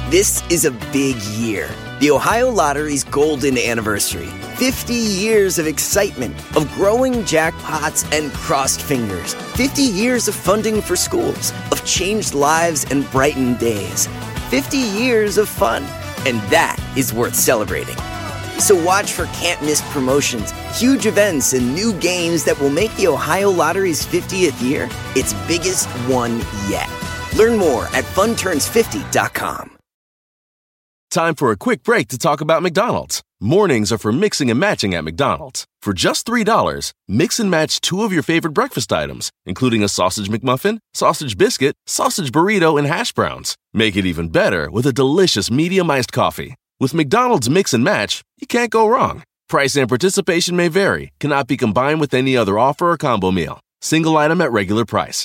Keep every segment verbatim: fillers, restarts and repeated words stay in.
This is a big year. The Ohio Lottery's golden anniversary. fifty years of excitement, of growing jackpots and crossed fingers. fifty years of funding for schools, of changed lives and brightened days. fifty years of fun. And that is worth celebrating. So watch for can't-miss promotions, huge events, and new games that will make the Ohio Lottery's fiftieth year its biggest one yet. Learn more at fun turns fifty dot com. Time for a quick break to talk about McDonald's. Mornings are for mixing and matching at McDonald's. For just three dollars, mix and match two of your favorite breakfast items, including a sausage McMuffin, sausage biscuit, sausage burrito, and hash browns. Make it even better with a delicious medium iced coffee. With McDonald's Mix and Match, you can't go wrong. Price and participation may vary, cannot be combined with any other offer or combo meal. Single item at regular price.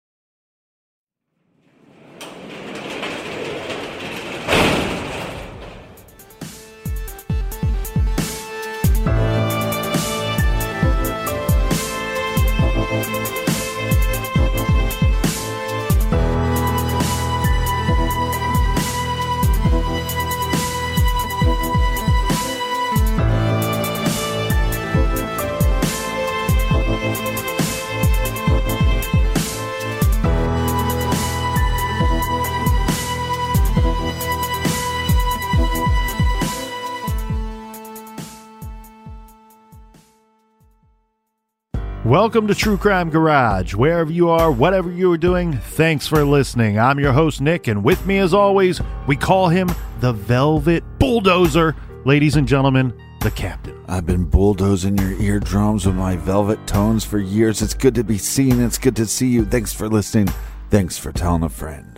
Welcome to True Crime Garage. Wherever you are, whatever you are doing, thanks for listening. I'm your host, Nick, and with me, as always, we call him the Velvet Bulldozer. Ladies and gentlemen, the Captain. I've been bulldozing your eardrums with my velvet tones for years. It's good to be seen. It's good to see you. Thanks for listening. Thanks for telling a friend.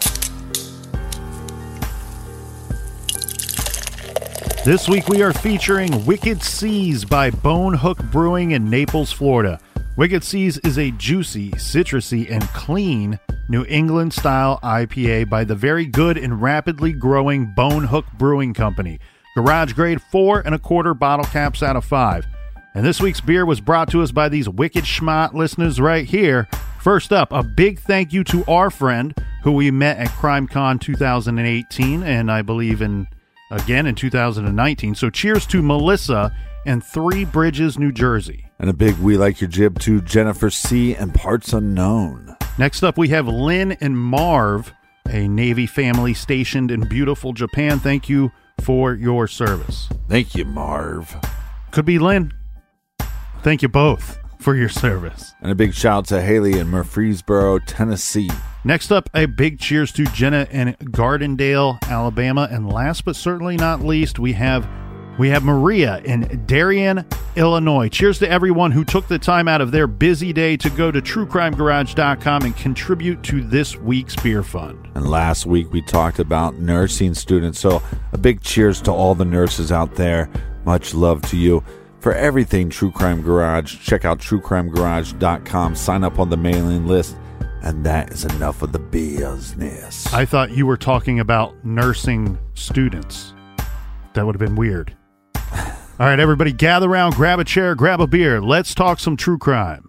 This week, we are featuring Wicked Seas by Bone Hook Brewing in Naples, Florida. Wicked Seas is a juicy, citrusy, and clean New England-style I P A by the very good and rapidly growing Bone Hook Brewing Company. Garage grade four and a quarter bottle caps out of five. And this week's beer was brought to us by these wicked schmott listeners right here. First up, a big thank you to our friend who we met at CrimeCon two thousand eighteen, and I believe in again in two thousand nineteen. So cheers to Melissa in Three Bridges, New Jersey. And a big we like your jib to Jennifer C. and Parts Unknown. Next up, we have Lynn and Marv, a Navy family stationed in beautiful Japan. Thank you for your service. Thank you, Marv. Could be Lynn. Thank you both for your service. And a big shout out to Haley in Murfreesboro, Tennessee. Next up, a big cheers to Jenna in Gardendale, Alabama. And last but certainly not least, we have we have Maria in Darien, Illinois. Cheers to everyone who took the time out of their busy day to go to true crime garage dot com and contribute to this week's beer fund. And last week we talked about nursing students, so a big cheers to all the nurses out there. Much love to you. For everything True Crime Garage, check out true crime garage dot com. Sign up on the mailing list. And that is enough of the business. I thought you were talking about nursing students. That would have been weird. All right, everybody, gather around, grab a chair, grab a beer. Let's talk some true crime.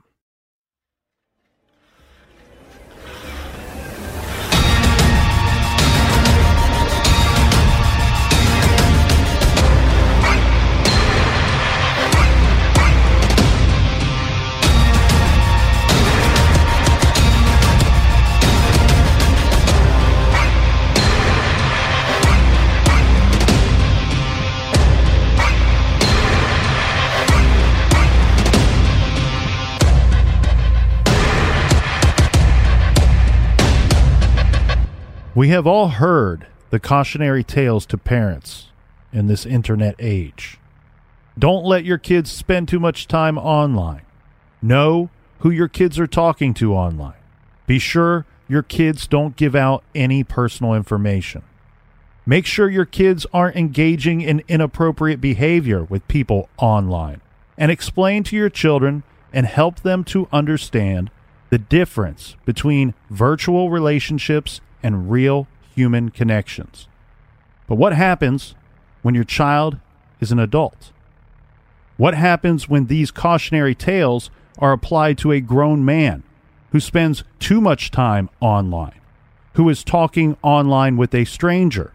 We have all heard the cautionary tales to parents in this internet age. Don't let your kids spend too much time online. Know who your kids are talking to online. Be sure your kids don't give out any personal information. Make sure your kids aren't engaging in inappropriate behavior with people online. And explain to your children and help them to understand the difference between virtual relationships and real human connections. But what happens when your child is an adult? What happens when these cautionary tales are applied to a grown man who spends too much time online, who is talking online with a stranger,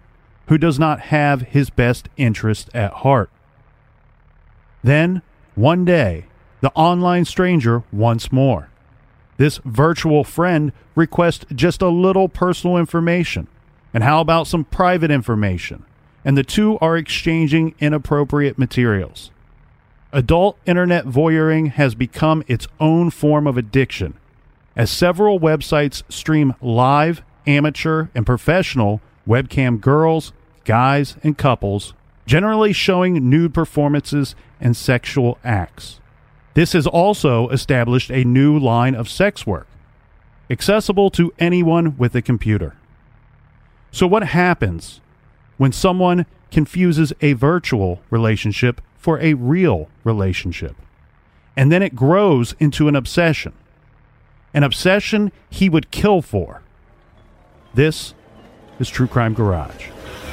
who does not have his best interest at heart. Then, one day, the online stranger once more. This virtual friend requests just a little personal information. And how about some private information? And the two are exchanging inappropriate materials. Adult internet voyeuring has become its own form of addiction, as several websites stream live, amateur, and professional webcam girls, guys, and couples, generally showing nude performances and sexual acts. This has also established a new line of sex work, accessible to anyone with a computer. So what happens when someone confuses a virtual relationship for a real relationship? And then it grows into an obsession. An obsession he would kill for. This is True Crime Garage.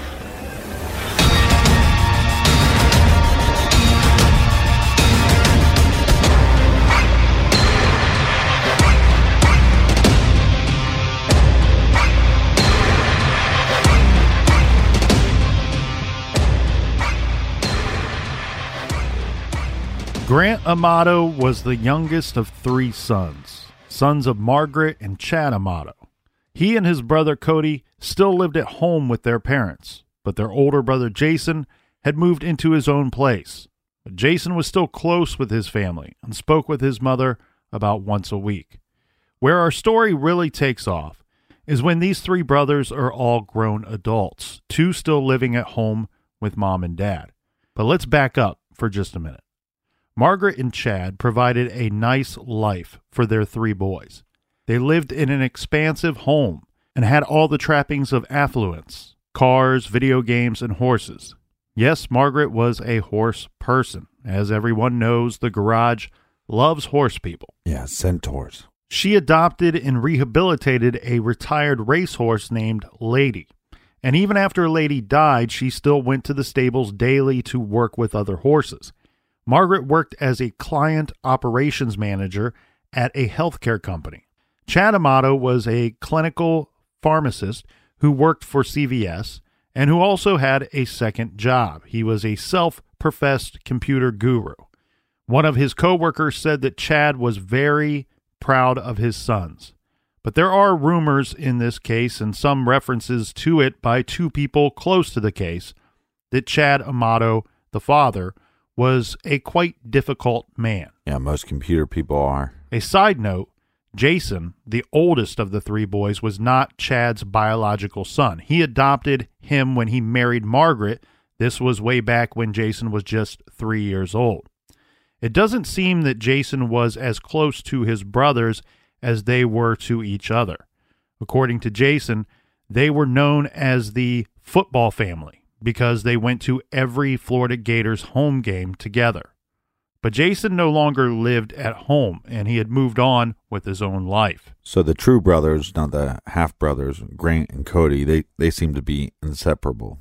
Grant Amato was the youngest of three sons, sons of Margaret and Chad Amato. He and his brother Cody still lived at home with their parents, but their older brother Jason had moved into his own place. But Jason was still close with his family and spoke with his mother about once a week. Where our story really takes off is when these three brothers are all grown adults, two still living at home with mom and dad. But let's back up for just a minute. Margaret and Chad provided a nice life for their three boys. They lived in an expansive home and had all the trappings of affluence: cars, video games, and horses. Yes, Margaret was a horse person. As everyone knows, the garage loves horse people. Yeah, centaurs. She adopted and rehabilitated a retired racehorse named Lady. And even after Lady died, she still went to the stables daily to work with other horses. Margaret worked as a client operations manager at a healthcare company. Chad Amato was a clinical pharmacist who worked for C V S and who also had a second job. He was a self-professed computer guru. One of his coworkers said that Chad was very proud of his sons. But there are rumors in this case and some references to it by two people close to the case that Chad Amato, the father, was a quite difficult man. Yeah, most computer people are. A side note, Jason, the oldest of the three boys, was not Chad's biological son. He adopted him when he married Margaret. This was way back when Jason was just three years old. It doesn't seem that Jason was as close to his brothers as they were to each other. According to Jason, they were known as the football family because they went to every Florida Gators home game together. But Jason no longer lived at home, and he had moved on with his own life. So the true brothers, not the half-brothers, Grant and Cody, they, they seem to be inseparable.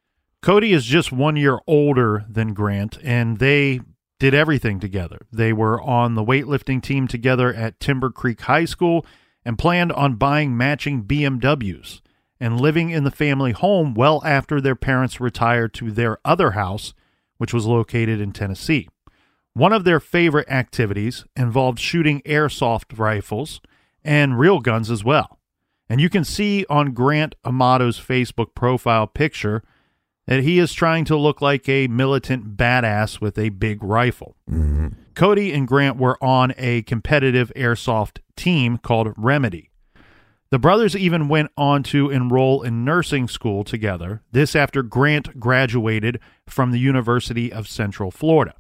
Cody is just one year older than Grant, and they did everything together. They were on the weightlifting team together at Timber Creek High School and planned on buying matching B M Ws and living in the family home well after their parents retired to their other house, which was located in Tennessee. One of their favorite activities involved shooting airsoft rifles and real guns as well. And you can see on Grant Amato's Facebook profile picture that he is trying to look like a militant badass with a big rifle. Mm-hmm. Cody and Grant were on a competitive airsoft team called Remedy. The brothers even went on to enroll in nursing school together, this after Grant graduated from the University of Central Florida.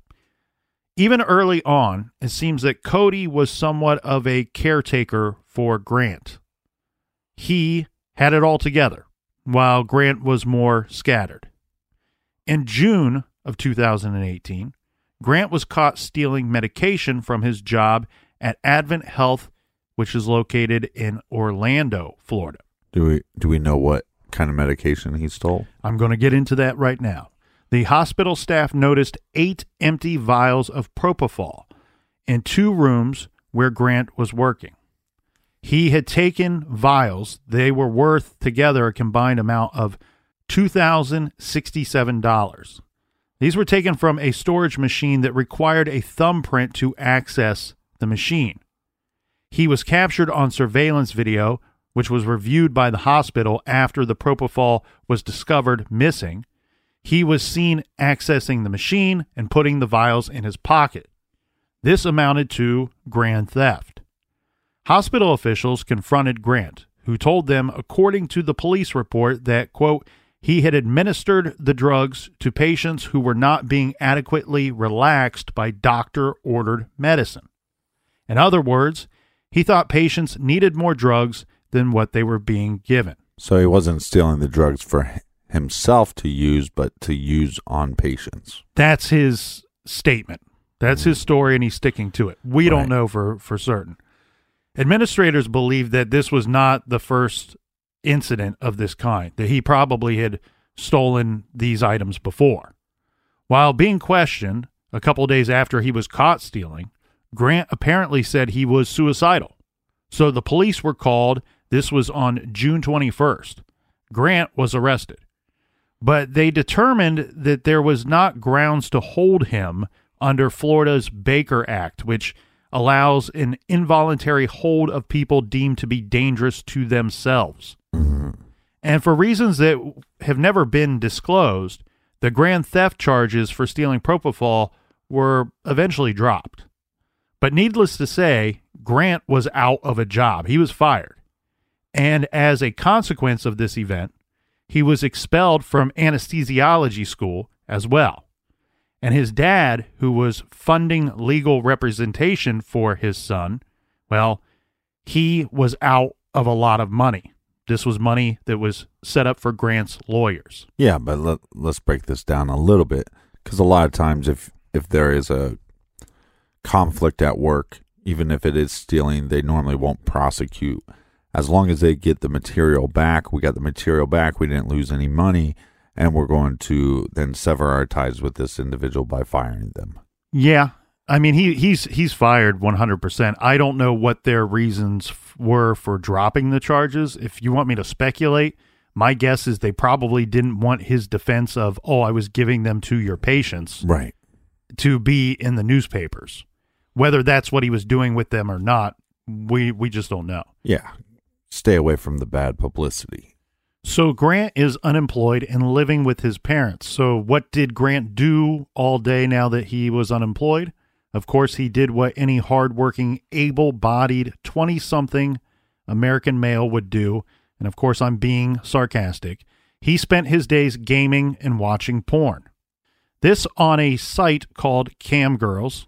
Even early on, it seems that Cody was somewhat of a caretaker for Grant. He had it all together, while Grant was more scattered. In June of two thousand eighteen, Grant was caught stealing medication from his job at Advent Health, which is located in Orlando, Florida. Do we do we know what kind of medication he stole? I'm going to get into that right now. The hospital staff noticed eight empty vials of propofol in two rooms where Grant was working. He had taken vials. They were worth together a combined amount of two thousand sixty-seven dollars. These were taken from a storage machine that required a thumbprint to access the machine. He was captured on surveillance video, which was reviewed by the hospital after the propofol was discovered missing. He was seen accessing the machine and putting the vials in his pocket. This amounted to grand theft. Hospital officials confronted Grant, who told them, according to the police report, that, quote, he had administered the drugs to patients who were not being adequately relaxed by doctor-ordered medicine. In other words, he thought patients needed more drugs than what they were being given. So he wasn't stealing the drugs for himself to use, but to use on patients. That's his statement. That's his story, and he's sticking to it. We Right. don't know for, for certain. Administrators believe that this was not the first incident of this kind, that he probably had stolen these items before. While being questioned a couple days after he was caught stealing, Grant apparently said he was suicidal. So the police were called. This was on June twenty-first. Grant was arrested. But they determined that there was not grounds to hold him under Florida's Baker Act, which allows an involuntary hold of people deemed to be dangerous to themselves. Mm-hmm. And for reasons that have never been disclosed, the grand theft charges for stealing propofol were eventually dropped. But needless to say, Grant was out of a job. He was fired. And as a consequence of this event, he was expelled from anesthesiology school as well. And his dad, who was funding legal representation for his son, well, he was out of a lot of money. This was money that was set up for Grant's lawyers. Yeah, but let, let's break this down a little bit, because a lot of times if, if there is a conflict at work, even if it is stealing, they normally won't prosecute. As long as they get the material back, we got the material back, we didn't lose any money, and we're going to then sever our ties with this individual by firing them. Yeah. I mean, he he's he's fired one hundred percent. I don't know what their reasons f- were for dropping the charges. If you want me to speculate, my guess is they probably didn't want his defense of, oh, I was giving them to your patients, Right. to be in the newspapers. Whether that's what he was doing with them or not, we we just don't know. Yeah. Stay away from the bad publicity. So Grant is unemployed and living with his parents. So what did Grant do all day now that he was unemployed? Of course, he did what any hardworking, able-bodied, twenty-something American male would do. And of course, I'm being sarcastic. He spent his days gaming and watching porn. This on a site called Camgirls.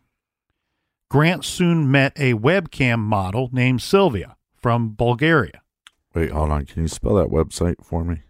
Grant soon met a webcam model named Sylvia from Bulgaria. Wait, hold on. Can you spell that website for me?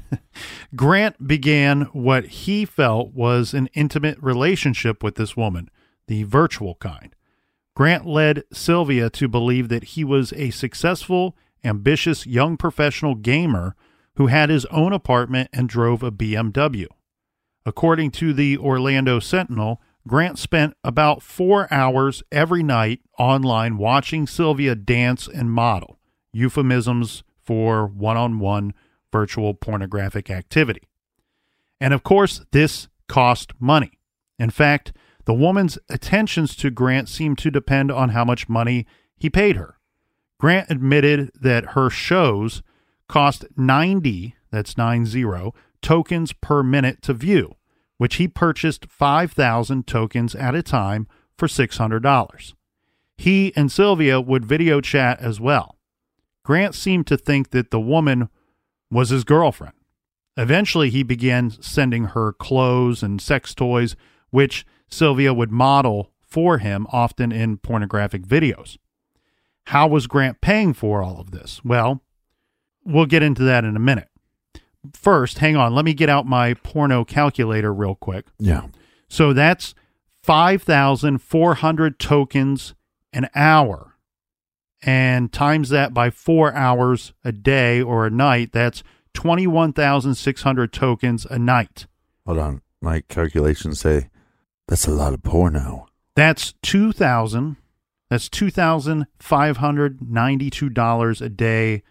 Grant began what he felt was an intimate relationship with this woman, the virtual kind. Grant led Sylvia to believe that he was a successful, ambitious young professional gamer who had his own apartment and drove a B M W. According to the Orlando Sentinel, Grant spent about four hours every night online watching Sylvia dance and model, euphemisms for one-on-one virtual pornographic activity. And of course, this cost money. In fact, the woman's attentions to Grant seemed to depend on how much money he paid her. Grant admitted that her shows cost ninety, that's nine zero, tokens per minute to view, which he purchased five thousand tokens at a time for six hundred dollars. He and Sylvia would video chat as well. Grant seemed to think that the woman was his girlfriend. Eventually, he began sending her clothes and sex toys, which Sylvia would model for him, often in pornographic videos. How was Grant paying for all of this? Well, we'll get into that in a minute. First, hang on, let me get out my porno calculator real quick. Yeah. So that's five thousand four hundred tokens an hour. And times that by four hours a day or a night, that's twenty-one thousand six hundred tokens a night. Hold on. My calculations say that's a lot of porno. That's two thousand. That's two thousand five hundred ninety-two dollars a day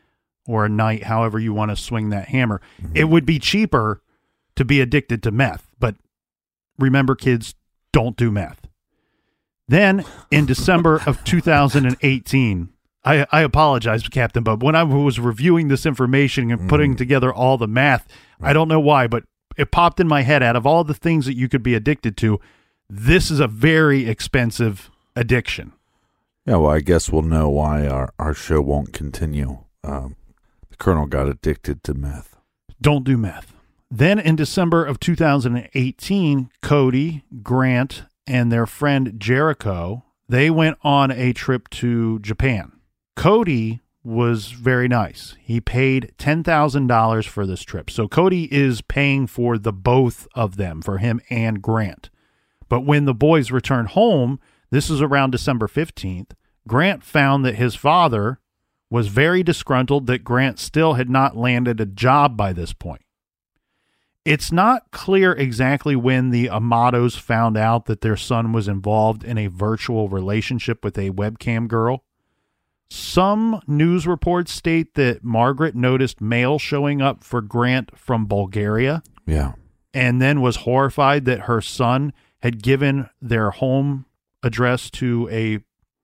or a night, however you want to swing that hammer. Mm-hmm. It would be cheaper to be addicted to meth, but remember, kids, don't do meth. Then in December of two thousand eighteen, I, I apologize, Captain Bub. When I was reviewing this information and putting mm. together all the math, I don't know why, but it popped in my head. Out of all the things that you could be addicted to, this is a very expensive addiction. Yeah, well, I guess we'll know why our, our show won't continue. Um, the Colonel got addicted to meth. Don't do meth. Then in December of two thousand eighteen, Cody, Grant, and their friend Jericho, they went on a trip to Japan. Cody was very nice. He paid ten thousand dollars for this trip. So Cody is paying for the both of them, for him and Grant. But when the boys returned home, this is around December fifteenth, Grant found that his father was very disgruntled that Grant still had not landed a job by this point. It's not clear exactly when the Amatos found out that their son was involved in a virtual relationship with a webcam girl. Some news reports state that Margaret noticed mail showing up for Grant from Bulgaria. Yeah. And then was horrified that her son had given their home address to a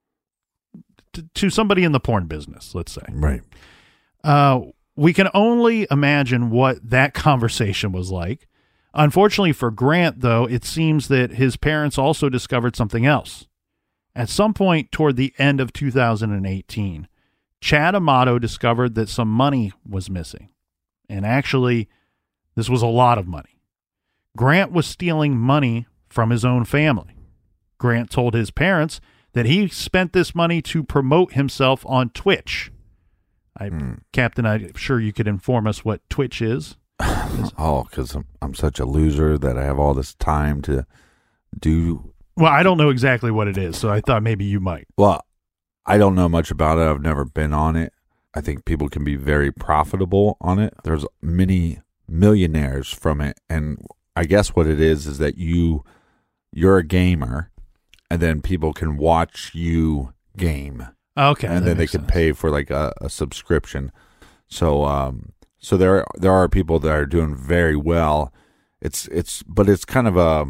to, to somebody in the porn business, let's say. Right. Uh, we can only imagine what that conversation was like. Unfortunately for Grant, though, it seems that his parents also discovered something else. At some point toward the end of two thousand eighteen, Chad Amato discovered that some money was missing. And actually, this was a lot of money. Grant was stealing money from his own family. Grant told his parents that he spent this money to promote himself on Twitch. I, mm. Captain, I'm sure you could inform us what Twitch is. Oh, because I'm, I'm such a loser that I have all this time to do... Well, I don't know exactly what it is, so I thought maybe you might. Well, I don't know much about it. I've never been on it. I think people can be very profitable on it. There's many millionaires from it, and I guess what it is is that you, you're a gamer, and then people can watch you game. Okay, and then they can sense. pay for like a, a subscription. So, um, so there there are people that are doing very well. It's it's, but it's kind of a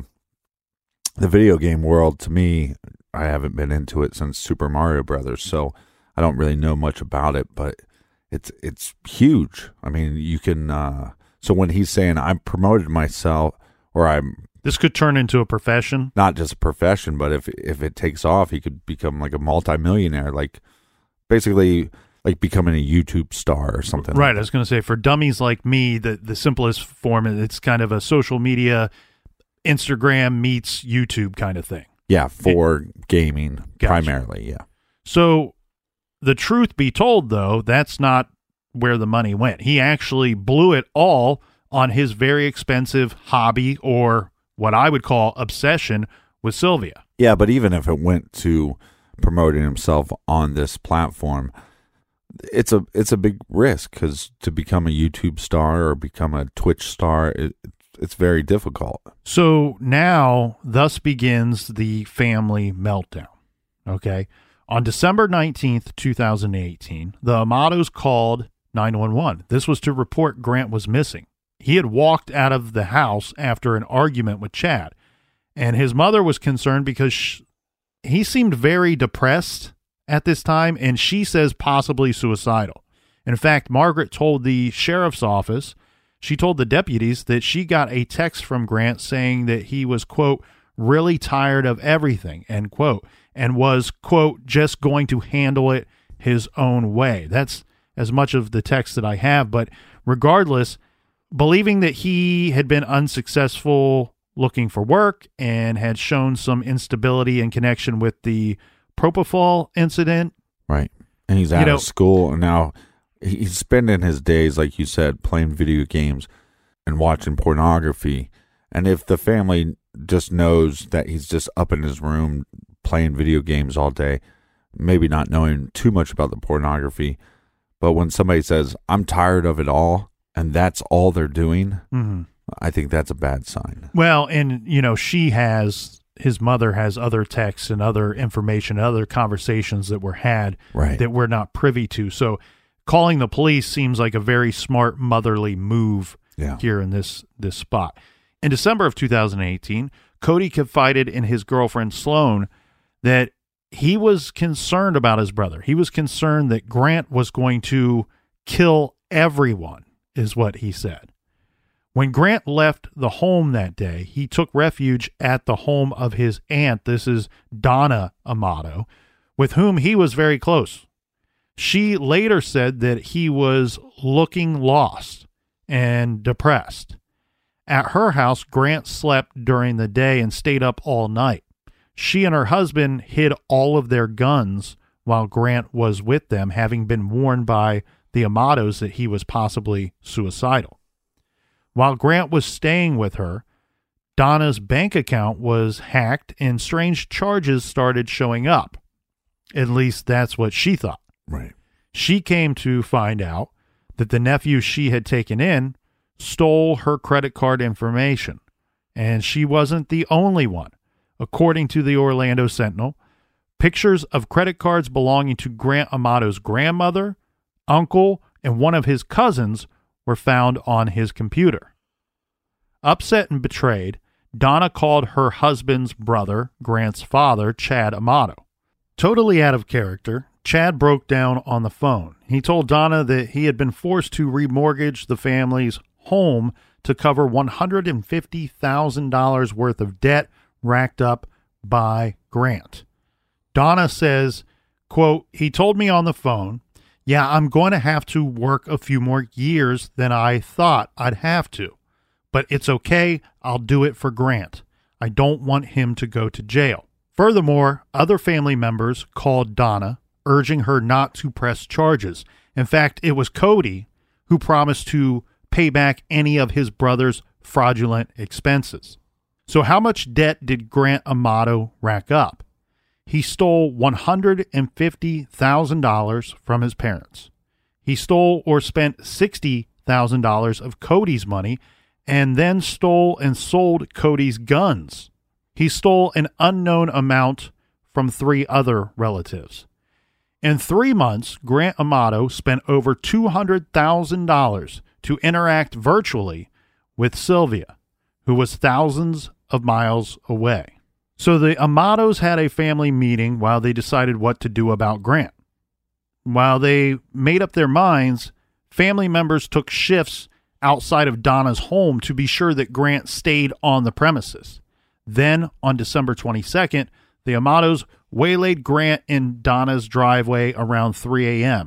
the video game world to me. I haven't been into it since Super Mario Brothers, so I don't really know much about it. But it's it's huge. I mean, you can. Uh, so when he's saying I promoted myself, or I'm this could turn into a profession, not just a profession, but if if it takes off, he could become like a multimillionaire, like basically like becoming a YouTube star or something. Right. Like I was going to say for dummies like me, the the simplest form, it's kind of a social media, Instagram meets YouTube kind of thing. Yeah, for it, gaming gotcha. primarily. Yeah. So the truth be told, though, that's not where the money went. He actually blew it all on his very expensive hobby, or what I would call obsession, with Sylvia. Yeah, but even if it went to promoting himself on this platform, it's a it's a big risk, because to become a YouTube star or become a Twitch star, it, it's very difficult. So now, thus begins the family meltdown. Okay? On December nineteenth, two thousand eighteen, the Amatos called nine one one. This was to report Grant was missing. He had walked out of the house after an argument with Chad, and his mother was concerned because she, he seemed very depressed at this time, and she says possibly suicidal. In fact, Margaret told the sheriff's office, she told the deputies that she got a text from Grant saying that he was, quote, really tired of everything, end quote, and was, quote, just going to handle it his own way. That's as much of the text that I have, but regardless, believing that he had been unsuccessful looking for work and had shown some instability in connection with the propofol incident. Right. And he's out you know, of school, and now he's spending his days, like you said, playing video games and watching pornography. And if the family just knows that he's just up in his room playing video games all day, maybe not knowing too much about the pornography, but when somebody says, I'm tired of it all, and that's all they're doing, mm-hmm. I think that's a bad sign. Well, and, you know, she has, his mother has other texts and other information, other conversations that were had right. that we're not privy to. So calling the police seems like a very smart motherly move Yeah. here in this this spot. In December of two thousand eighteen, Cody confided in his girlfriend Sloan that he was concerned about his brother. He was concerned that Grant was going to kill everyone, is what he said. When Grant left the home that day, he took refuge at the home of his aunt. This is Donna Amato, with whom he was very close. She later said that he was looking lost and depressed. At her house, Grant slept during the day and stayed up all night. She and her husband hid all of their guns while Grant was with them, having been warned by the Amatos that he was possibly suicidal. While Grant was staying with her, Donna's bank account was hacked and strange charges started showing up. At least that's what she thought. Right. She came to find out that the nephew she had taken in stole her credit card information, and she wasn't the only one. According to the Orlando Sentinel, pictures of credit cards belonging to Grant Amato's grandmother, uncle, and one of his cousins were found on his computer. Upset and betrayed, Donna called her husband's brother, Grant's father, Chad Amato. Totally out of character, Chad broke down on the phone. He told Donna that he had been forced to remortgage the family's home to cover one hundred fifty thousand dollars worth of debt racked up by Grant. Donna says, quote, he told me on the phone, yeah, I'm going to have to work a few more years than I thought I'd have to, but it's okay. I'll do it for Grant. I don't want him to go to jail. Furthermore, other family members called Donna, urging her not to press charges. In fact, it was Cody who promised to pay back any of his brother's fraudulent expenses. So how much debt did Grant Amato rack up? He stole one hundred fifty thousand dollars from his parents. He stole or spent sixty thousand dollars of Cody's money and then stole and sold Cody's guns. He stole an unknown amount from three other relatives. In three months, Grant Amato spent over two hundred thousand dollars to interact virtually with Sylvia, who was thousands of miles away. So the Amatos had a family meeting while they decided what to do about Grant. While they made up their minds, family members took shifts outside of Donna's home to be sure that Grant stayed on the premises. Then, on December twenty-second, the Amatos waylaid Grant in Donna's driveway around three a.m.,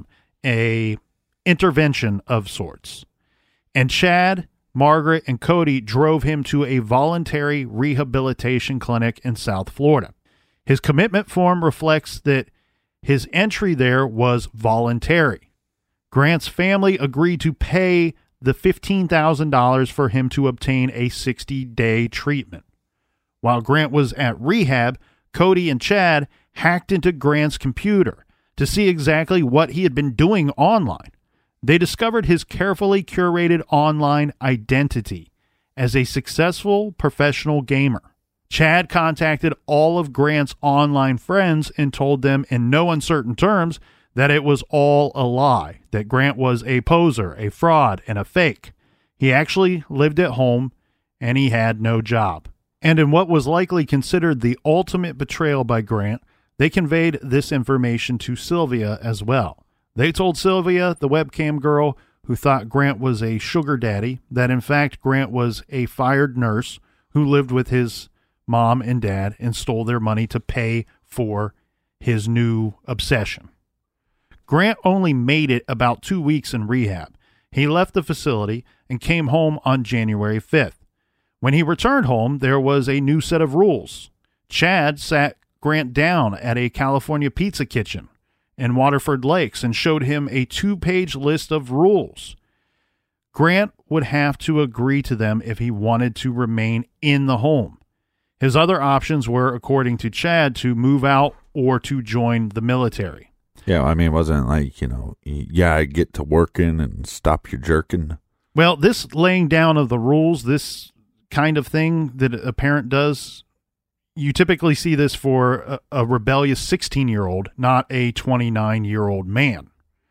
a intervention of sorts. And Chad, Margaret, and Cody drove him to a voluntary rehabilitation clinic in South Florida. His commitment form reflects that his entry there was voluntary. Grant's family agreed to pay the fifteen thousand dollars for him to obtain a sixty-day treatment. While Grant was at rehab, Cody and Chad hacked into Grant's computer to see exactly what he had been doing online. They discovered his carefully curated online identity as a successful professional gamer. Chad contacted all of Grant's online friends and told them in no uncertain terms that it was all a lie, that Grant was a poser, a fraud, and a fake. He actually lived at home and he had no job. And in what was likely considered the ultimate betrayal by Grant, they conveyed this information to Sylvia as well. They told Sylvia, the webcam girl who thought Grant was a sugar daddy, that in fact Grant was a fired nurse who lived with his mom and dad and stole their money to pay for his new obsession. Grant only made it about two weeks in rehab. He left the facility and came home on January fifth. When he returned home, there was a new set of rules. Chad sat Grant down at a California pizza kitchen in Waterford Lakes and showed him a two-page list of rules. Grant would have to agree to them if he wanted to remain in the home. His other options were, according to Chad, to move out or to join the military. Yeah, I mean, it wasn't like, you know, yeah, get to working and stop your jerking. Well, this laying down of the rules, this kind of thing that a parent does, you typically see this for a, a rebellious sixteen-year-old, not a twenty-nine-year-old man.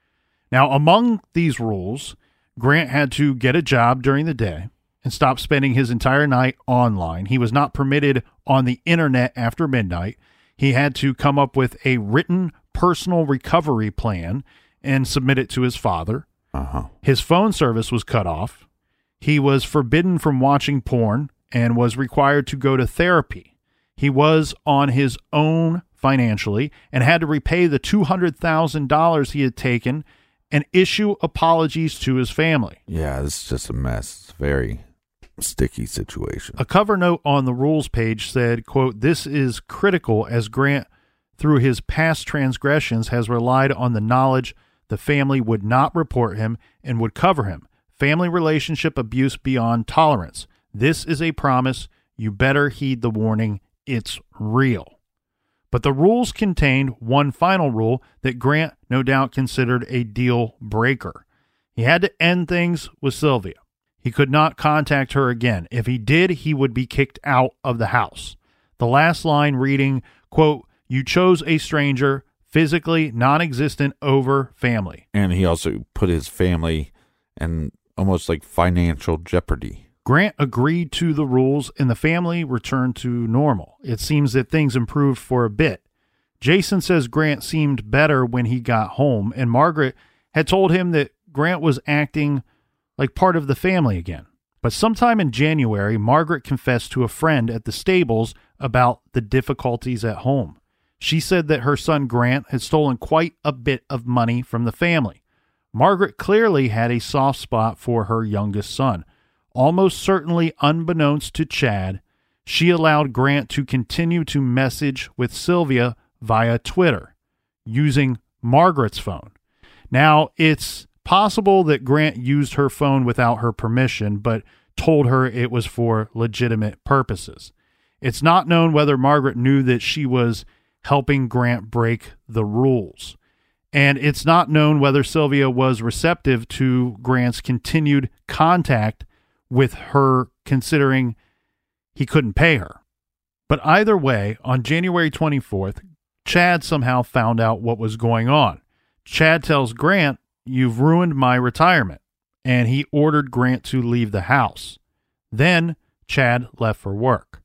Now, among these rules, Grant had to get a job during the day and stop spending his entire night online. He was not permitted on the internet after midnight. He had to come up with a written personal recovery plan and submit it to his father. Uh-huh. His phone service was cut off. He was forbidden from watching porn and was required to go to therapy. He was on his own financially and had to repay the two hundred thousand dollars he had taken and issue apologies to his family. Yeah, this is just a mess. It's a very sticky situation. A cover note on the rules page said, quote, "This is critical as Grant, through his past transgressions, has relied on the knowledge the family would not report him and would cover him. Family relationship abuse beyond tolerance. This is a promise. You better heed the warning. It's real." But the rules contained one final rule that Grant no doubt considered a deal breaker. He had to end things with Sylvia. He could not contact her again. If he did, he would be kicked out of the house. The last line reading, quote, "You chose a stranger, physically non-existent over family." And he also put his family in almost like financial jeopardy. Grant agreed to the rules, and the family returned to normal. It seems that things improved for a bit. Jason says Grant seemed better when he got home, and Margaret had told him that Grant was acting like part of the family again. But sometime in January, Margaret confessed to a friend at the stables about the difficulties at home. She said that her son Grant had stolen quite a bit of money from the family. Margaret clearly had a soft spot for her youngest son. Almost certainly unbeknownst to Chad, she allowed Grant to continue to message with Sylvia via Twitter using Margaret's phone. Now, it's possible that Grant used her phone without her permission, but told her it was for legitimate purposes. It's not known whether Margaret knew that she was helping Grant break the rules. And it's not known whether Sylvia was receptive to Grant's continued contact with her, considering he couldn't pay her. But either way, on January twenty-fourth, Chad somehow found out what was going on. Chad tells Grant, "You've ruined my retirement," and he ordered Grant to leave the house. Then Chad left for work.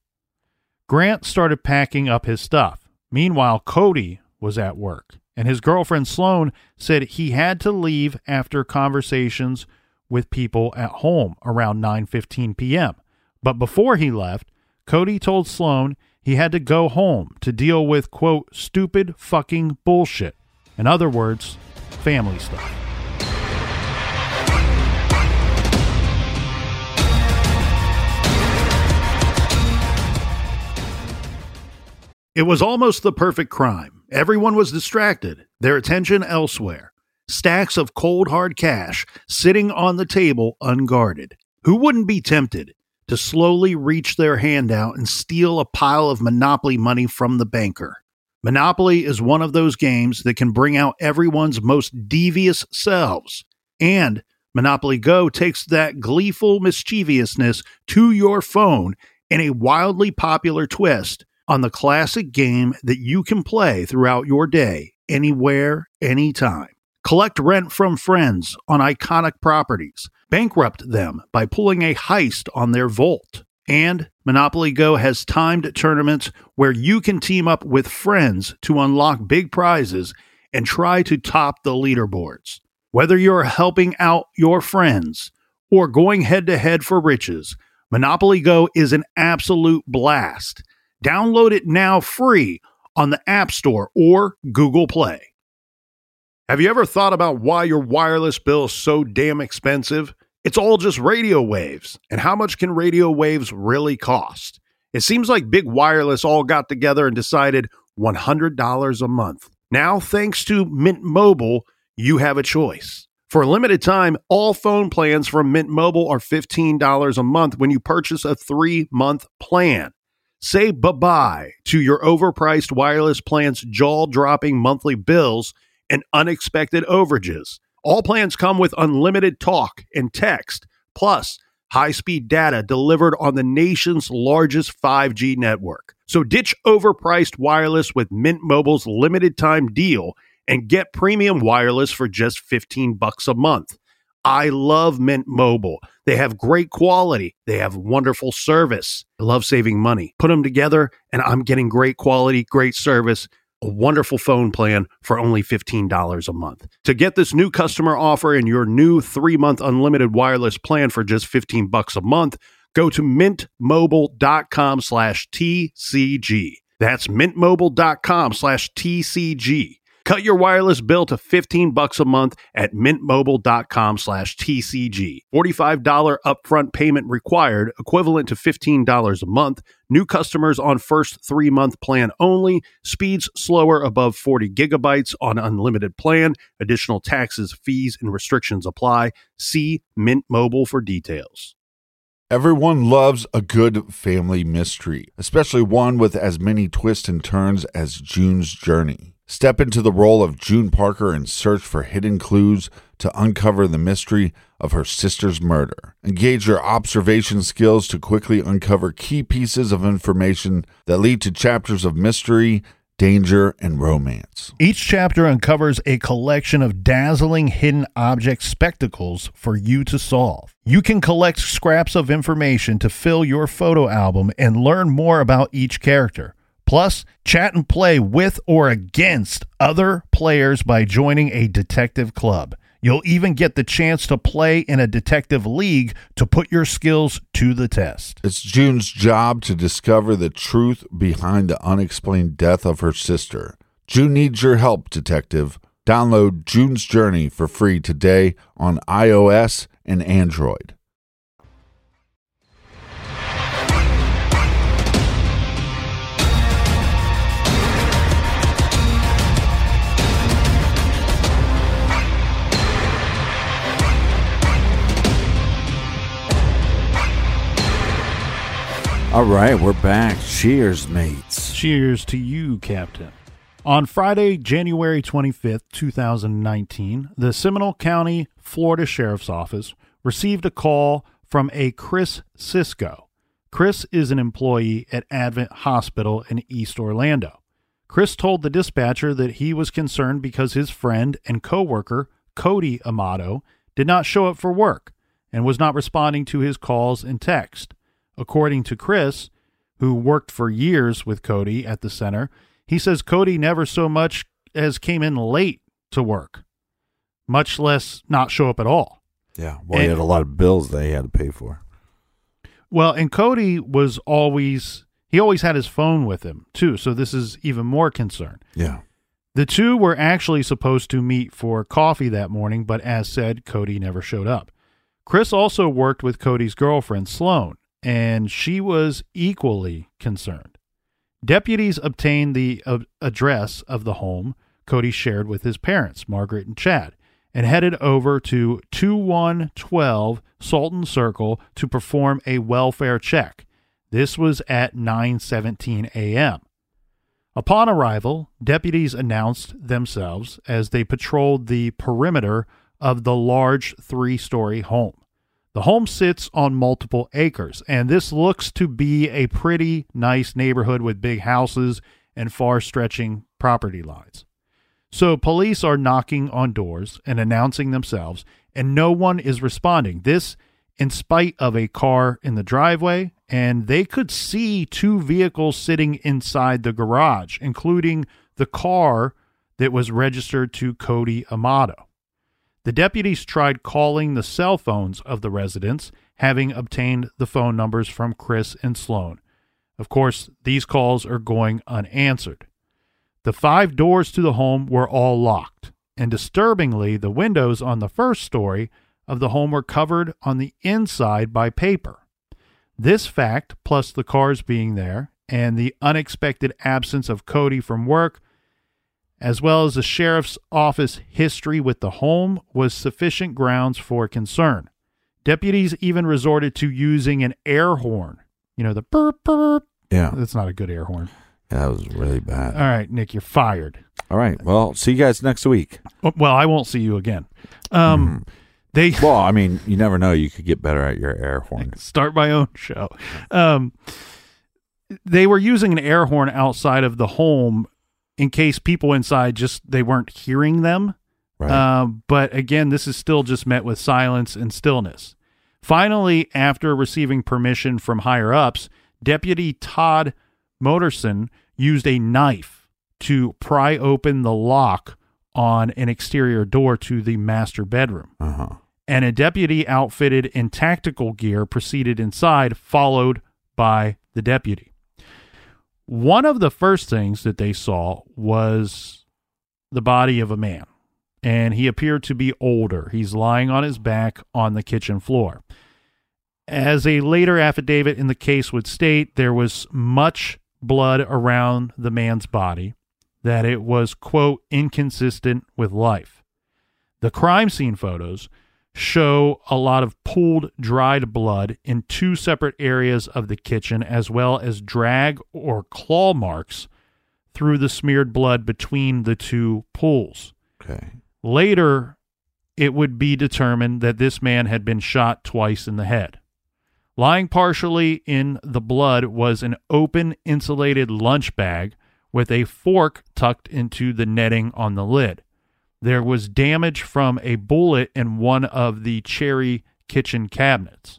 Grant started packing up his stuff. Meanwhile, Cody was at work, and his girlfriend Sloan said he had to leave after conversations with people at home around nine fifteen p.m. But before he left, Cody told Sloan he had to go home to deal with, quote, "stupid fucking bullshit." In other words, family stuff. It was almost the perfect crime. Everyone was distracted, their attention elsewhere. Stacks of cold hard cash sitting on the table unguarded. Who wouldn't be tempted to slowly reach their hand out and steal a pile of Monopoly money from the banker? Monopoly is one of those games that can bring out everyone's most devious selves. And Monopoly Go takes that gleeful mischievousness to your phone in a wildly popular twist on the classic game that you can play throughout your day, anywhere, anytime. Collect rent from friends on iconic properties. Bankrupt them by pulling a heist on their vault. And Monopoly Go has timed tournaments where you can team up with friends to unlock big prizes and try to top the leaderboards. Whether you're helping out your friends or going head-to-head for riches, Monopoly Go is an absolute blast. Download it now free on the App Store or Google Play. Have you ever thought about why your wireless bill is so damn expensive? It's all just radio waves. And how much can radio waves really cost? It seems like Big Wireless all got together and decided one hundred dollars a month. Now, thanks to Mint Mobile, you have a choice. For a limited time, all phone plans from Mint Mobile are fifteen dollars a month when you purchase a three-month plan. Say bye-bye to your overpriced wireless plan's jaw-dropping monthly bills and unexpected overages. All plans come with unlimited talk and text, plus high-speed data delivered on the nation's largest five G network. So ditch overpriced wireless with Mint Mobile's limited-time deal and get premium wireless for just fifteen bucks a month. I love Mint Mobile. They have great quality. They have wonderful service. I love saving money. Put them together and I'm getting great quality, great service, a wonderful phone plan for only fifteen dollars a month. To get this new customer offer and your new three-month unlimited wireless plan for just fifteen bucks a month, go to mintmobile.com slash TCG. That's mintmobile.com slash TCG. Cut your wireless bill to fifteen bucks a month at mintmobile.com slash TCG. forty-five dollars upfront payment required, equivalent to fifteen dollars a month. New customers on first three-month plan only. Speeds slower above forty gigabytes on unlimited plan. Additional taxes, fees, and restrictions apply. See Mint Mobile for details. Everyone loves a good family mystery, especially one with as many twists and turns as June's Journey. Step into the role of June Parker and search for hidden clues to uncover the mystery of her sister's murder. Engage your observation skills to quickly uncover key pieces of information that lead to chapters of mystery, danger, and romance. Each chapter uncovers a collection of dazzling hidden object spectacles for you to solve. You can collect scraps of information to fill your photo album and learn more about each character. Plus, chat and play with or against other players by joining a detective club. You'll even get the chance to play in a detective league to put your skills to the test. It's June's job to discover the truth behind the unexplained death of her sister. June needs your help, detective. Download June's Journey for free today on iOS and Android. All right, we're back. Cheers, mates. Cheers to you, Captain. On Friday, January twenty-fifth, two thousand nineteen, the Seminole County, Florida Sheriff's Office received a call from a Chris Cisco. Chris is an employee at Advent Hospital in East Orlando. Chris told the dispatcher that he was concerned because his friend and coworker, Cody Amato, did not show up for work and was not responding to his calls and text. According to Chris, who worked for years with Cody at the center, he says Cody never so much as came in late to work, much less not show up at all. Yeah, well, and he had a lot of bills that he had to pay for. Well, and Cody was always, he always had his phone with him, too, so this is even more concern. Yeah. The two were actually supposed to meet for coffee that morning, but as said, Cody never showed up. Chris also worked with Cody's girlfriend, Sloan, and she was equally concerned. Deputies obtained the uh, address of the home Cody shared with his parents, Margaret and Chad, and headed over to two one one two Sultan Circle to perform a welfare check. This was at nine seventeen a.m. Upon arrival, deputies announced themselves as they patrolled the perimeter of the large three-story home. The home sits on multiple acres, and this looks to be a pretty nice neighborhood with big houses and far-stretching property lines. So police are knocking on doors and announcing themselves, and no one is responding. This in spite of a car in the driveway, and they could see two vehicles sitting inside the garage, including the car that was registered to Cody Amato. The deputies tried calling the cell phones of the residents, having obtained the phone numbers from Chris and Sloan. Of course, these calls are going unanswered. The five doors to the home were all locked, and disturbingly, the windows on the first story of the home were covered on the inside by paper. This fact, plus the cars being there, and the unexpected absence of Cody from work, as well as the sheriff's office history with the home, was sufficient grounds for concern. Deputies even resorted to using an air horn. You know, the burp, burp. Yeah. That's not a good air horn. Yeah, that was really bad. All right, Nick, you're fired. All right. Well, see you guys next week. Well, I won't see you again. Um, mm. They Well, I mean, you never know. You could get better at your air horn. Start my own show. Um, they were using an air horn outside of the home in case people inside just, they weren't hearing them. Right. Um, but again, this is still just met with silence and stillness. Finally, after receiving permission from higher ups, Deputy Todd Moterson used a knife to pry open the lock on an exterior door to the master bedroom. Uh-huh. And a deputy outfitted in tactical gear proceeded inside, followed by the deputy. One of the first things that they saw was the body of a man, and he appeared to be older. He's lying on his back on the kitchen floor. As a later affidavit in the case would state, there was much blood around the man's body, that it was, quote, inconsistent with life. The crime scene photos show a lot of pooled, dried blood in two separate areas of the kitchen, as well as drag or claw marks through the smeared blood between the two pools. Okay. Later, it would be determined that this man had been shot twice in the head. Lying partially in the blood was an open, insulated lunch bag with a fork tucked into the netting on the lid. There was damage from a bullet in one of the cherry kitchen cabinets.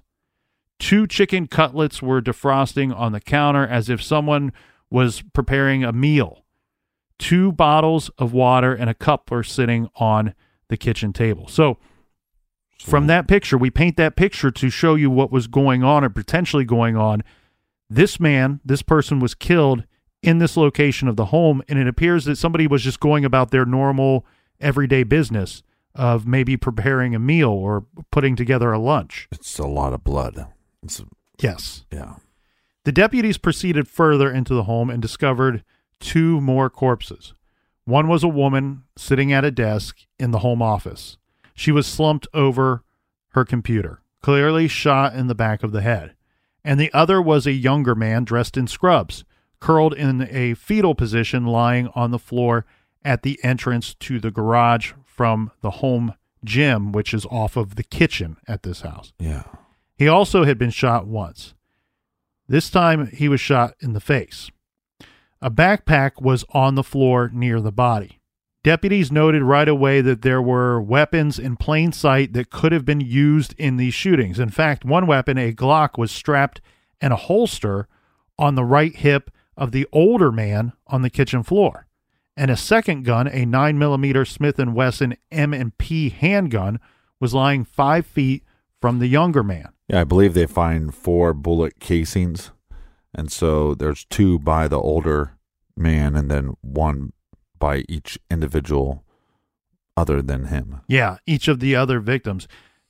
Two chicken cutlets were defrosting on the counter as if someone was preparing a meal. Two bottles of water and a cup were sitting on the kitchen table. So, from that picture, we paint that picture to show you what was going on or potentially going on. This man, this person was killed in this location of the home, and it appears that somebody was just going about their normal everyday business of maybe preparing a meal or putting together a lunch. It's a lot of blood. It's, yes. Yeah. The deputies proceeded further into the home and discovered two more corpses. One was a woman sitting at a desk in the home office. She was slumped over her computer, clearly shot in the back of the head. And the other was a younger man dressed in scrubs, curled in a fetal position, lying on the floor at the entrance to the garage from the home gym, which is off of the kitchen at this house. Yeah. He also had been shot once. This time he was shot in the face. A backpack was on the floor near the body. Deputies noted right away that there were weapons in plain sight that could have been used in these shootings. In fact, one weapon, a Glock, was strapped in a holster on the right hip of the older man on the kitchen floor. And a second gun, a nine millimeter Smith and Wesson M and P handgun, was lying five feet from the younger man. Yeah, I believe they find four bullet casings, and so there's two by the older man and then one by each individual other than him. Yeah, each of the other victims.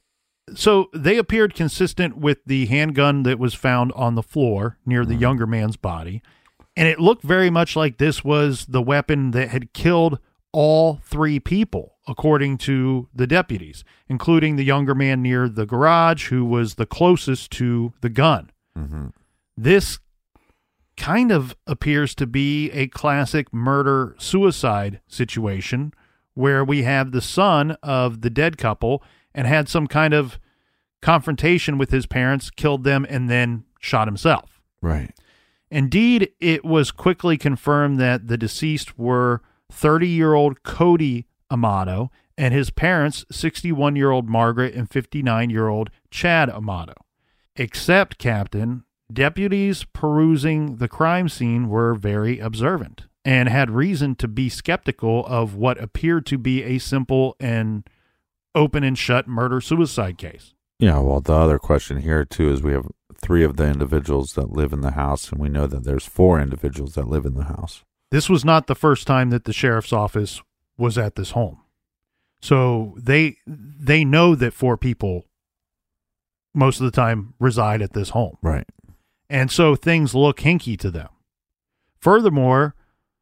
So they appeared consistent with the handgun that was found on the floor near the mm. younger man's body. And it looked very much like this was the weapon that had killed all three people, according to the deputies, including the younger man near the garage, who was the closest to the gun. Mm-hmm. This kind of appears to be a classic murder-suicide situation where we have the son of the dead couple and had some kind of confrontation with his parents, killed them, and then shot himself. Right. Indeed, it was quickly confirmed that the deceased were thirty-year-old Cody Amato and his parents, sixty-one-year-old Margaret and fifty-nine-year-old Chad Amato. Except, Captain, deputies perusing the crime scene were very observant and had reason to be skeptical of what appeared to be a simple and open and shut murder-suicide case. Yeah, well, the other question here, too, is we have three of the individuals that live in the house, and we know that there's four individuals that live in the house. This was not the first time that the sheriff's office was at this home. So they they know that four people most of the time reside at this home. Right. And so things look hinky to them. Furthermore,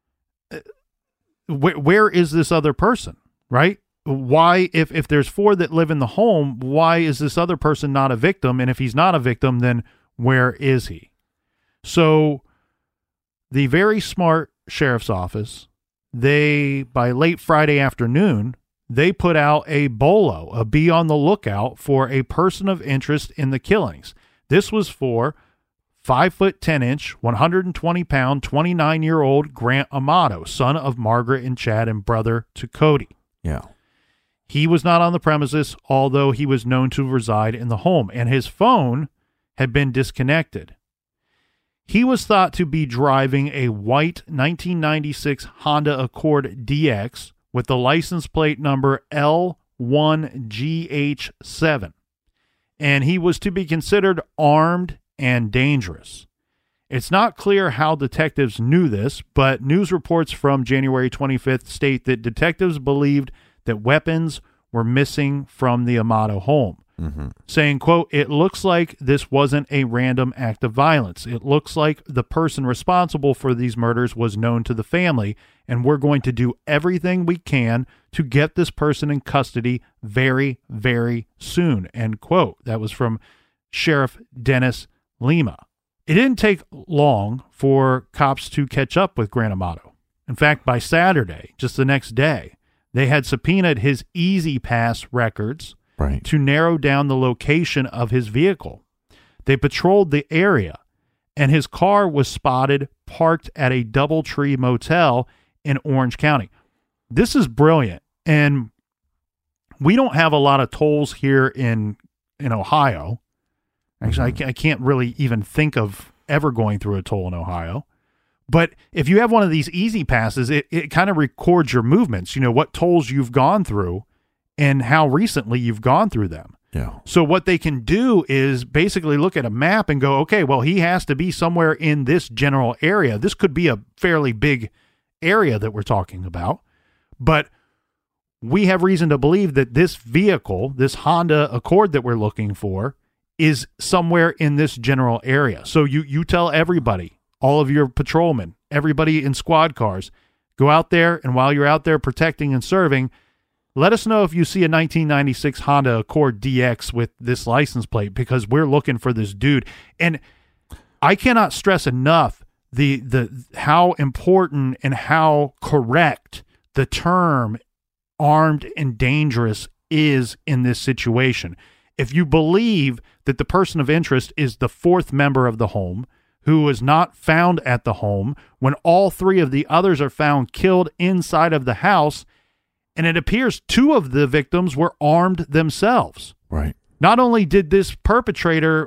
wh- where is this other person, right? Why, if, if there's four that live in the home, why is this other person not a victim? And if he's not a victim, then where is he? So the very smart sheriff's office, they, by late Friday afternoon, they put out a bolo, a be on the lookout for a person of interest in the killings. This was for five foot ten inch, one hundred twenty pound, twenty-nine-year-old Grant Amato, son of Margaret and Chad and brother to Cody. Yeah. He was not on the premises, although he was known to reside in the home, and his phone had been disconnected. He was thought to be driving a white nineteen ninety-six Honda Accord D X with the license plate number L one G H seven, and he was to be considered armed and dangerous. It's not clear how detectives knew this, but news reports from January twenty-fifth state that detectives believed that weapons were missing from the Amato home, mm-hmm. saying, quote, "It looks like this wasn't a random act of violence. It looks like the person responsible for these murders was known to the family, and we're going to do everything we can to get this person in custody very, very soon," end quote. That was from Sheriff Dennis Lima. It didn't take long for cops to catch up with Grant Amato. In fact, by Saturday, just the next day, they had subpoenaed his Easy Pass records right. to narrow down the location of his vehicle. They patrolled the area, and his car was spotted parked at a DoubleTree motel in Orange County. This is brilliant, and we don't have a lot of tolls here in, in Ohio. Actually, mm-hmm. I, I can't really even think of ever going through a toll in Ohio. But if you have one of these Easy Passes, it, it kind of records your movements, you know, what tolls you've gone through and how recently you've gone through them. Yeah. So what they can do is basically look at a map and go, okay, well, he has to be somewhere in this general area. This could be a fairly big area that we're talking about. But we have reason to believe that this vehicle, this Honda Accord that we're looking for, is somewhere in this general area. So you, you tell everybody, all of your patrolmen, everybody in squad cars, go out there, and while you're out there protecting and serving, let us know if you see a nineteen ninety-six Honda Accord D X with this license plate, because we're looking for this dude. And I cannot stress enough the the how important and how correct the term armed and dangerous is in this situation. If you believe that the person of interest is the fourth member of the home, who was not found at the home when all three of the others are found killed inside of the house, and it appears two of the victims were armed themselves. Right. Not only did this perpetrator,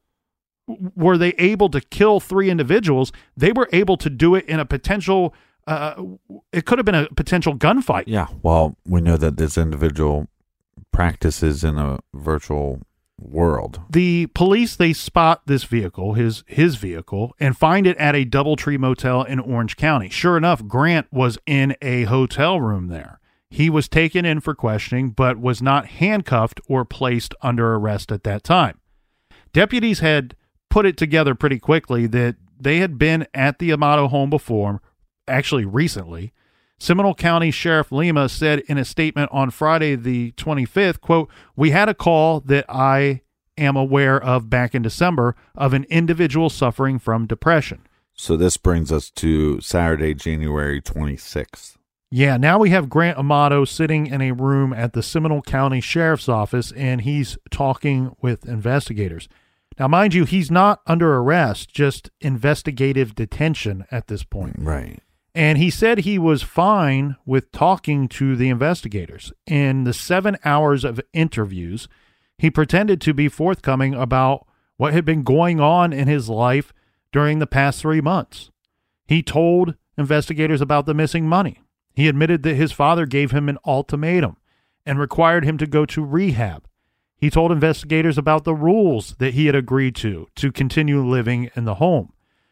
were they able to kill three individuals, they were able to do it in a potential, uh, it could have been a potential gunfight. Yeah. Well, we know that this individual practices in a virtual world. The police, they spot this vehicle, his his vehicle, and find it at a DoubleTree motel in Orange County. Sure enough, Grant was in a hotel room there. He was taken in for questioning, but was not handcuffed or placed under arrest at that time. Deputies had put it together pretty quickly that they had been at the Amato home before, actually recently. Seminole County Sheriff Lima said in a statement on Friday the twenty-fifth, quote, "We had a call that I am aware of back in December of an individual suffering from depression." So this brings us to Saturday, January twenty-sixth. Yeah, now we have Grant Amato sitting in a room at the Seminole County Sheriff's Office, and he's talking with investigators. Now, mind you, he's not under arrest, just investigative detention at this point. Right. And he said he was fine with talking to the investigators. In the seven hours of interviews, he pretended to be forthcoming about what had been going on in his life during the past three months. He told investigators about the missing money. He admitted that his father gave him an ultimatum and required him to go to rehab. He told investigators about the rules that he had agreed to to continue living in the home.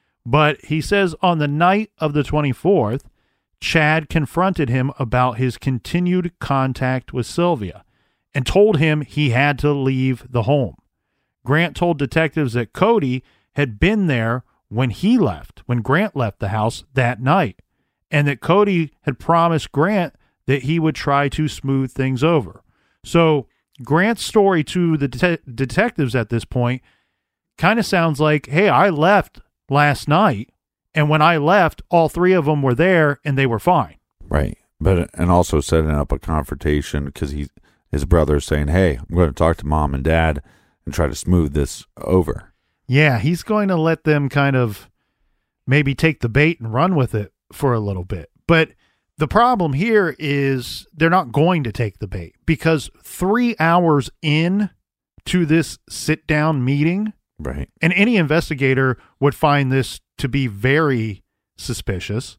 But he says on the night of the twenty-fourth, Chad confronted him about his continued contact with Sylvia and told him he had to leave the home. Grant told detectives that Cody had been there when he left, when Grant left the house that night, and that Cody had promised Grant that he would try to smooth things over. So Grant's story to the det- detectives at this point kind of sounds like, hey, I left last night, and when I left, all three of them were there, and they were fine. Right. But and also setting up a confrontation because he, his brother's saying, hey, I'm going to talk to mom and dad and try to smooth this over. Yeah, he's going to let them kind of maybe take the bait and run with it for a little bit. But the problem here is they're not going to take the bait, because three hours in to this sit-down meeting, Right. and any investigator would find this to be very suspicious.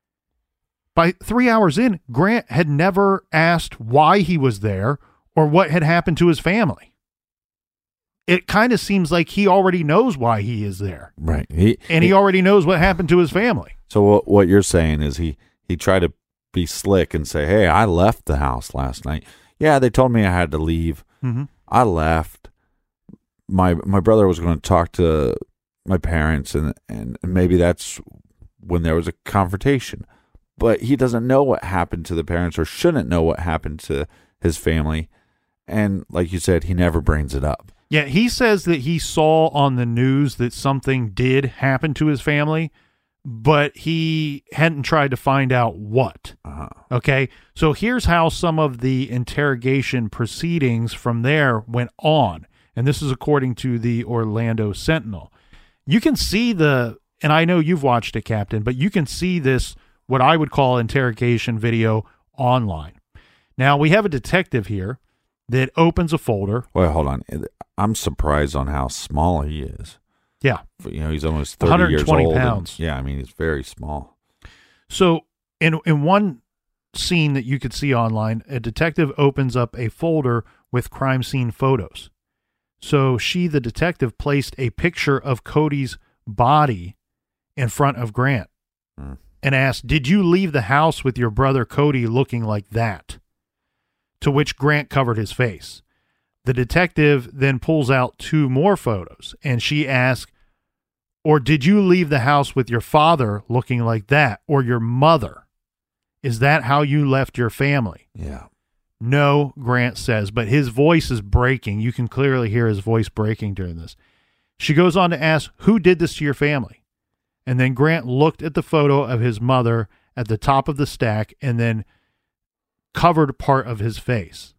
By three hours in, Grant had never asked why he was there or what had happened to his family. It kind of seems like he already knows why he is there. Right. He, And he, he already knows what happened to his family. So what, what you're saying is he, he tried to be slick and say, hey, I left the house last night. Yeah, they told me I had to leave. Mm-hmm. I left. My my brother was going to talk to my parents, and, and maybe that's when there was a confrontation. But he doesn't know what happened to the parents, or shouldn't know what happened to his family. And like you said, he never brings it up. Yeah, he says that he saw on the news that something did happen to his family, but he hadn't tried to find out what. Uh-huh. Okay, so here's how some of the interrogation proceedings from there went on. And this is according to the Orlando Sentinel. You can see the, and I know you've watched it, Captain, but you can see this, what I would call interrogation video, online. Now, we have a detective here that opens a folder. Wait, hold on. I'm surprised on how small he is. Yeah. You know, he's almost thirty years old. one hundred twenty pounds. And, yeah, I mean, he's very small. So in in one scene that you could see online, a detective opens up a folder with crime scene photos. So she, the detective, placed a picture of Cody's body in front of Grant Hmm. and asked, did you leave the house with your brother Cody looking like that? To which Grant covered his face. The detective then pulls out two more photos, and she asks, or did you leave the house with your father looking like that, or your mother? Is that how you left your family? Yeah. No, Grant says, but his voice is breaking. You can clearly hear his voice breaking during this. She goes on to ask, who did this to your family? And then Grant looked at the photo of his mother at the top of the stack and then covered part of his face.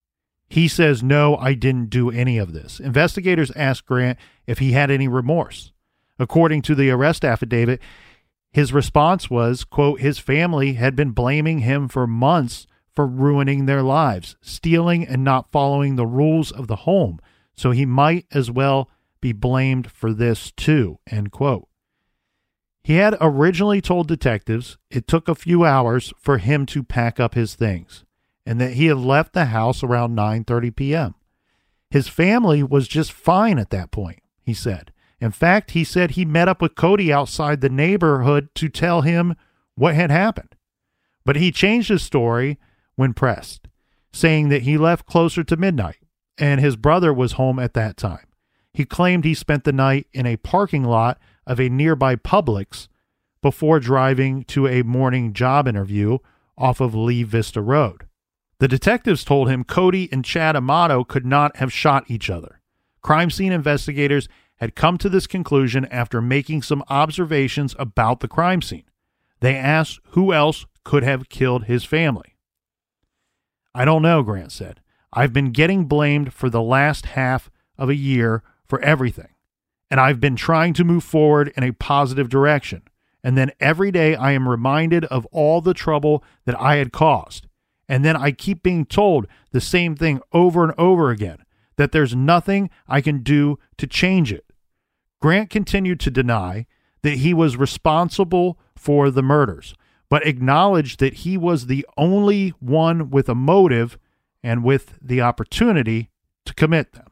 He says, no, I didn't do any of this. Investigators asked Grant if he had any remorse. According to the arrest affidavit, his response was, quote, his family had been blaming him for months for ruining their lives, stealing and not following the rules of the home, so he might as well be blamed for this too, end quote. He had originally told detectives it took a few hours for him to pack up his things, and that he had left the house around nine thirty p.m. His family was just fine at that point, he said. In fact, he said he met up with Cody outside the neighborhood to tell him what had happened. But he changed his story when pressed, saying that he left closer to midnight and his brother was home at that time. He claimed he spent the night in a parking lot of a nearby Publix before driving to a morning job interview off of Lee Vista Road. The detectives told him Cody and Chad Amato could not have shot each other. Crime scene investigators had come to this conclusion after making some observations about the crime scene. They asked who else could have killed his family. I don't know, Grant said. I've been getting blamed for the last half of a year for everything, and I've been trying to move forward in a positive direction. And then every day I am reminded of all the trouble that I had caused. And then I keep being told the same thing over and over again, that there's nothing I can do to change it. Grant continued to deny that he was responsible for the murders, but acknowledged that he was the only one with a motive and with the opportunity to commit them.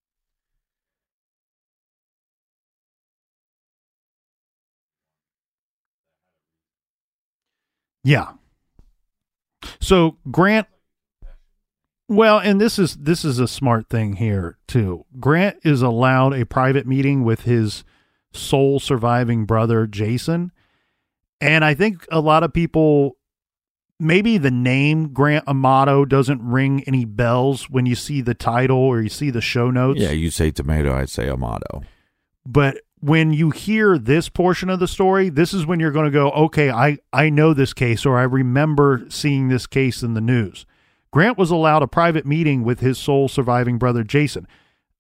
Yeah. So Grant, well, and this is this is a smart thing here too. Grant is allowed a private meeting with his sole surviving brother, Jason. And I think a lot of people, maybe the name Grant Amato doesn't ring any bells when you see the title or you see the show notes. Yeah, you say tomato, I'd say Amato. But when you hear this portion of the story, this is when you're going to go, okay, I, I know this case, or I remember seeing this case in the news. Grant was allowed a private meeting with his sole surviving brother, Jason.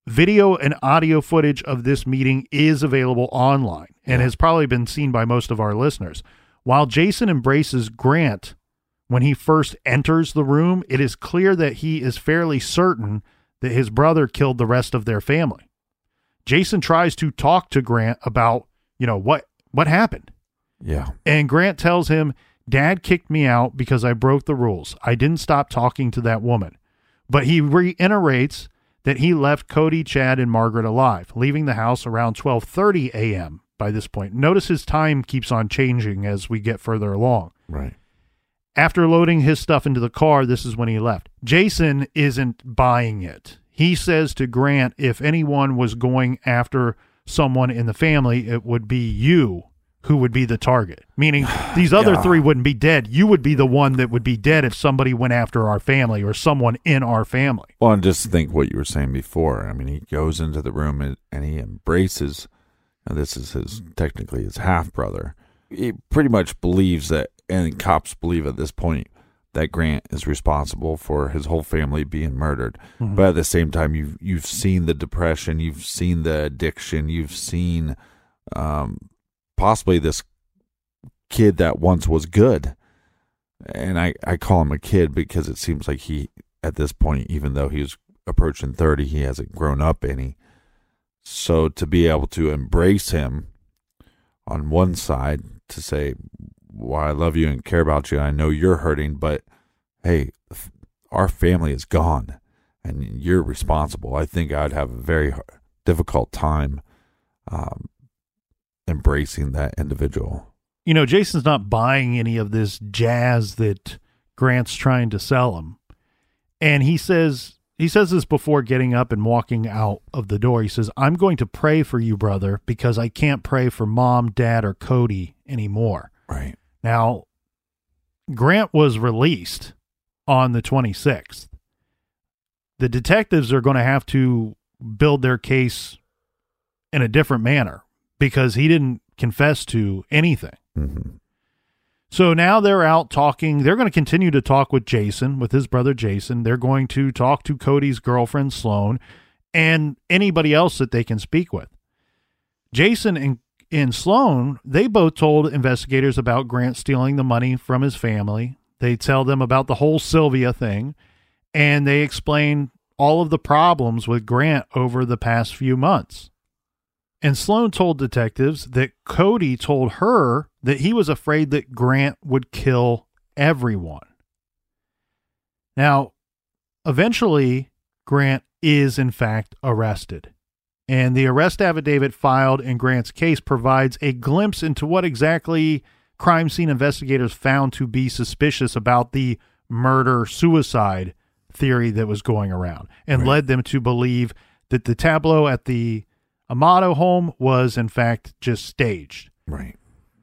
Video and audio footage of this meeting is available online and Yeah. has probably been seen by most of our listeners. While Jason embraces Grant when he first enters the room, it is clear that he is fairly certain that his brother killed the rest of their family. Jason tries to talk to Grant about, you know, what what happened. Yeah. And Grant tells him, Dad kicked me out because I broke the rules. I didn't stop talking to that woman. But he reiterates that he left Cody, Chad, and Margaret alive, leaving the house around twelve thirty a.m. by this point. Notice his time keeps on changing as we get further along. Right. After loading his stuff into the car, this is when he left. Jason isn't buying it. He says to Grant, if anyone was going after someone in the family, it would be you who would be the target. Meaning these other Yeah. three wouldn't be dead. You would be the one that would be dead if somebody went after our family or someone in our family. Well, and just think what you were saying before. I mean, he goes into the room and, and he embraces, and this is his, technically his half-brother. He pretty much believes that, and cops believe at this point, that Grant is responsible for his whole family being murdered. Mm-hmm. But at the same time, you've, you've seen the depression, you've seen the addiction, you've seen um, possibly this kid that once was good. And I, I call him a kid because it seems like he, at this point, even though he was approaching thirty, he hasn't grown up any. So to be able to embrace him on one side, to say, well, I love you and care about you, I know you're hurting, but hey, our family is gone and you're responsible. I think I'd have a very difficult time um, embracing that individual. You know, Jason's not buying any of this jazz that Grant's trying to sell him. And he says, he says this before getting up and walking out of the door. He says, I'm going to pray for you, brother, because I can't pray for Mom, Dad, or Cody anymore. Right. Now, Grant was released on the twenty-sixth. The detectives are going to have to build their case in a different manner because he didn't confess to anything. Mm-hmm. So now they're out talking. They're going to continue to talk with Jason, with his brother Jason. They're going to talk to Cody's girlfriend, Sloan, and anybody else that they can speak with. Jason and, and Sloan, they both told investigators about Grant stealing the money from his family. They tell them about the whole Sylvia thing, and they explain all of the problems with Grant over the past few months. And Sloan told detectives that Cody told her that he was afraid that Grant would kill everyone. Now, eventually, Grant is in fact arrested. And the arrest affidavit filed in Grant's case provides a glimpse into what exactly crime scene investigators found to be suspicious about the murder-suicide theory that was going around, and Right. led them to believe that the tableau at the Amato home was in fact just staged. Right.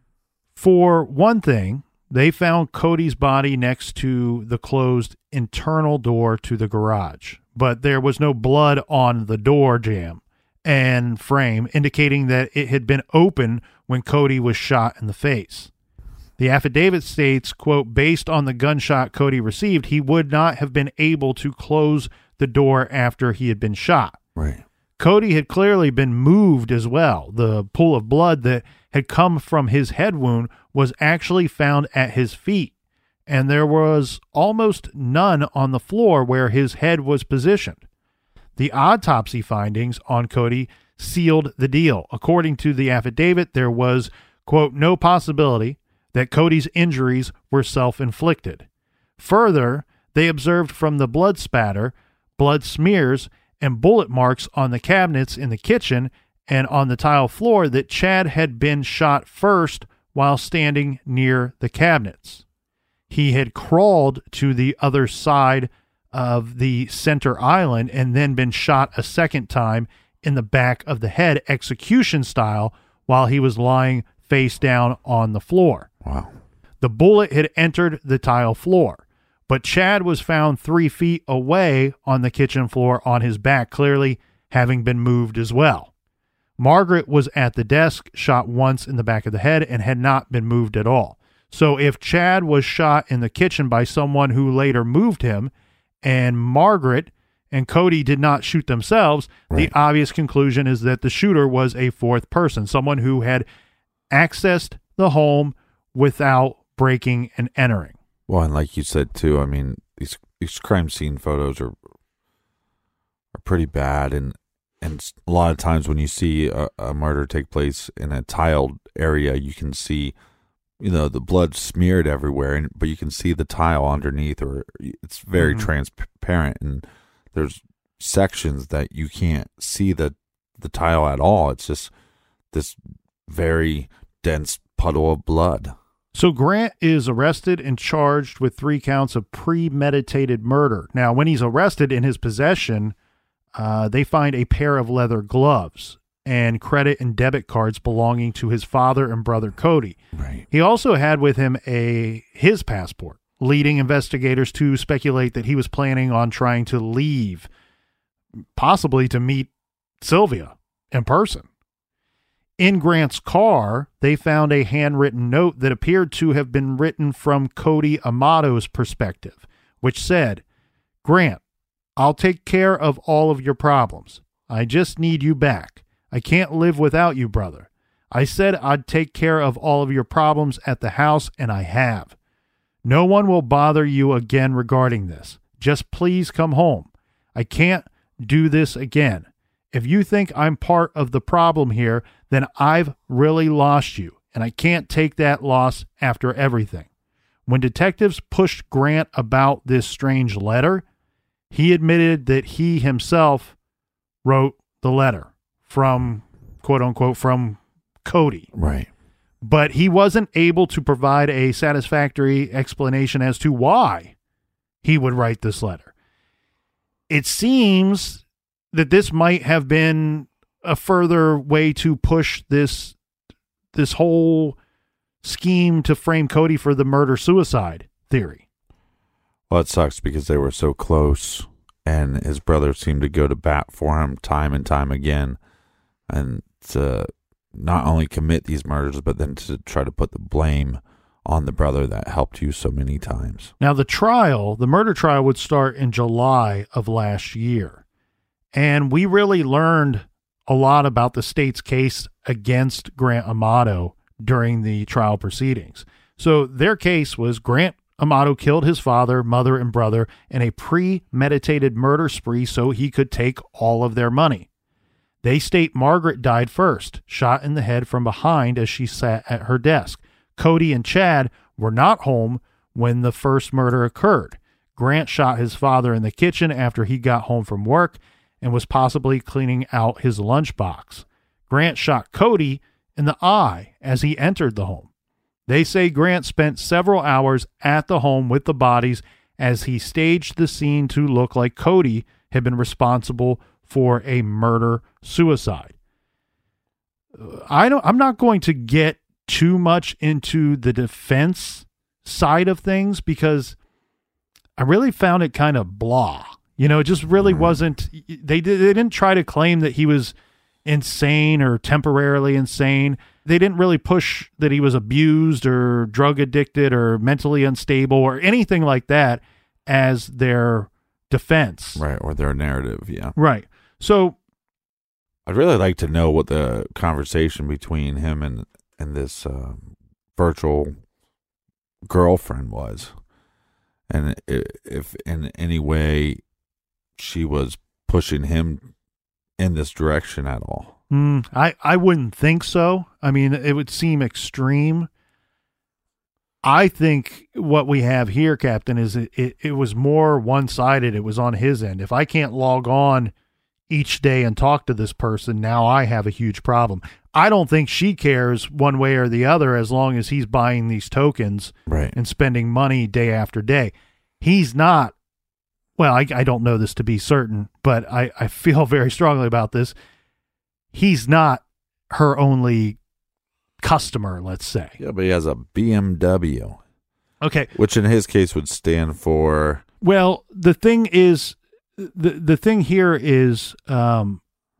For one thing, they found Cody's body next to the closed internal door to the garage, but there was no blood on the door jamb and frame, indicating that it had been open when Cody was shot in the face. The affidavit states, quote, based on the gunshot Cody received, he would not have been able to close the door after he had been shot. Right. Cody had clearly been moved as well. The pool of blood that had come from his head wound was actually found at his feet, and there was almost none on the floor where his head was positioned. The autopsy findings on Cody sealed the deal. According to the affidavit, there was, quote, no possibility that Cody's injuries were self-inflicted. Further, they observed from the blood spatter, blood smears, and bullet marks on the cabinets in the kitchen and on the tile floor that Chad had been shot first while standing near the cabinets. He had crawled to the other side of the center island and then been shot a second time in the back of the head, execution style, while he was lying face down on the floor. Wow. The bullet had entered the tile floor, but Chad was found three feet away on the kitchen floor on his back, clearly having been moved as well. Margaret was at the desk, shot once in the back of the head, and had not been moved at all. So if Chad was shot in the kitchen by someone who later moved him, and Margaret and Cody did not shoot themselves, Right. the obvious conclusion is that the shooter was a fourth person, someone who had accessed the home without breaking and entering. Well, and like you said too, I mean, these these crime scene photos are are pretty bad, and and a lot of times when you see a, a murder take place in a tiled area, you can see, you know, the blood smeared everywhere, and but you can see the tile underneath, or it's very Mhm. transparent, and there's sections that you can't see the the tile at all. It's just this very dense puddle of blood. So Grant is arrested and charged with three counts of premeditated murder. Now, when he's arrested, in his possession, uh, they find a pair of leather gloves and credit and debit cards belonging to his father and brother Cody. Right. He also had with him a his passport, leading investigators to speculate that he was planning on trying to leave, possibly to meet Sylvia in person. In Grant's car, they found a handwritten note that appeared to have been written from Cody Amato's perspective, which said, "Grant, I'll take care of all of your problems. I just need you back. I can't live without you, brother. I said I'd take care of all of your problems at the house, and I have. No one will bother you again regarding this. Just please come home. I can't do this again. If you think I'm part of the problem here, then I've really lost you, and I can't take that loss after everything." When detectives pushed Grant about this strange letter, he admitted that he himself wrote the letter from, quote unquote, from Cody. Right. But he wasn't able to provide a satisfactory explanation as to why he would write this letter. It seems that this might have been a further way to push this this whole scheme to frame Cody for the murder-suicide theory. Well, it sucks because they were so close, and his brother seemed to go to bat for him time and time again, and to not only commit these murders, but then to try to put the blame on the brother that helped you so many times. Now, the trial, the murder trial, would start in July of last year. And we really learned a lot about the state's case against Grant Amato during the trial proceedings. So their case was Grant Amato killed his father, mother, and brother in a premeditated murder spree so he could take all of their money. They state Margaret died first, shot in the head from behind as she sat at her desk. Cody and Chad were not home when the first murder occurred. Grant shot his father in the kitchen after he got home from work and was possibly cleaning out his lunchbox. Grant shot Cody in the eye as he entered the home. They say Grant spent several hours at the home with the bodies as he staged the scene to look like Cody had been responsible for a murder-suicide. I don't, I'm not going to get too much into the defense side of things because I really found it kind of blah. You know, it just really wasn't, they, did, they didn't try to claim that he was insane or temporarily insane. They didn't really push that he was abused or drug addicted or mentally unstable or anything like that as their defense. Right, or their narrative, yeah. Right. So I'd really like to know what the conversation between him and, and this uh, virtual girlfriend was. And if in any way she was pushing him in this direction at all. Mm, I, I wouldn't think so. I mean, it would seem extreme. I think what we have here, Captain, is it, it, it was more one-sided. It was on his end. If I can't log on each day and talk to this person, now I have a huge problem. I don't think she cares one way or the other as long as he's buying these tokens Right. and spending money day after day. He's not, well, I, I don't know this to be certain, but I, I feel very strongly about this. He's not her only customer, let's say. Yeah, but he has a B M W, Okay. which in his case would stand for... Well, the thing is, the the thing here is, um,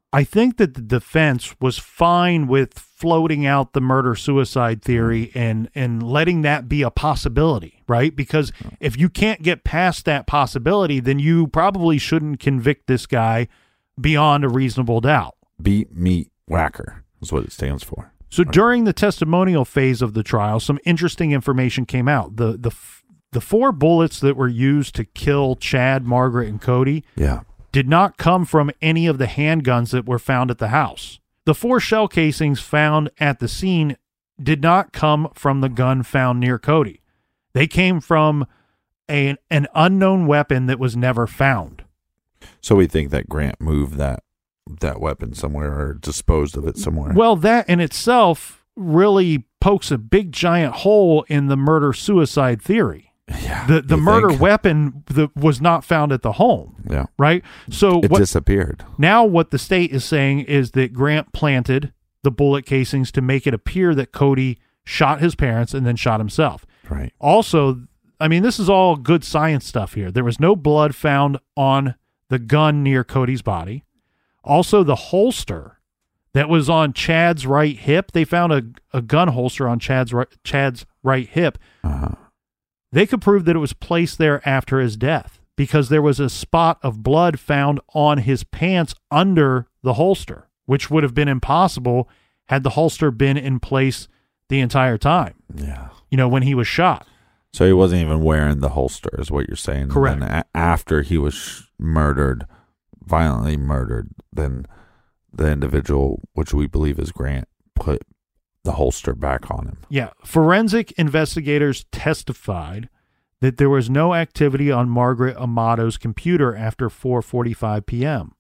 I think that the defense was fine with floating out the murder-suicide theory and, and letting that be a possibility, right? Because if you can't get past that possibility, then you probably shouldn't convict this guy beyond a reasonable doubt. Beat meat whacker is what it stands for. So during the testimonial phase of the trial, some interesting information came out. The the the four bullets that were used to kill Chad, Margaret, and Cody Yeah. did not come from any of the handguns that were found at the house. The four shell casings found at the scene did not come from the gun found near Cody. They came from a, an unknown weapon that was never found. So we think that Grant moved that that weapon somewhere or disposed of it somewhere. Well, that in itself really pokes a big giant hole in the murder-suicide theory. Yeah, The the you murder think? weapon that was not found at the home, Yeah. right? So It what, disappeared. now what the state is saying is that Grant planted the bullet casings to make it appear that Cody shot his parents and then shot himself. Right. Also, I mean, this is all good science stuff here. There was no blood found on the gun near Cody's body. Also, the holster that was on Chad's right hip, they found a, a gun holster on Chad's right, Chad's right hip. Uh-huh. They could prove that it was placed there after his death because there was a spot of blood found on his pants under the holster, which would have been impossible had the holster been in place the entire time, Yeah. you know, when he was shot. So he wasn't even wearing the holster, is what you're saying. Correct. And then a- after he was sh- murdered, violently murdered, then the individual, which we believe is Grant, put the holster back on him. Yeah. Forensic investigators testified that there was no activity on Margaret Amato's computer after four forty-five p.m.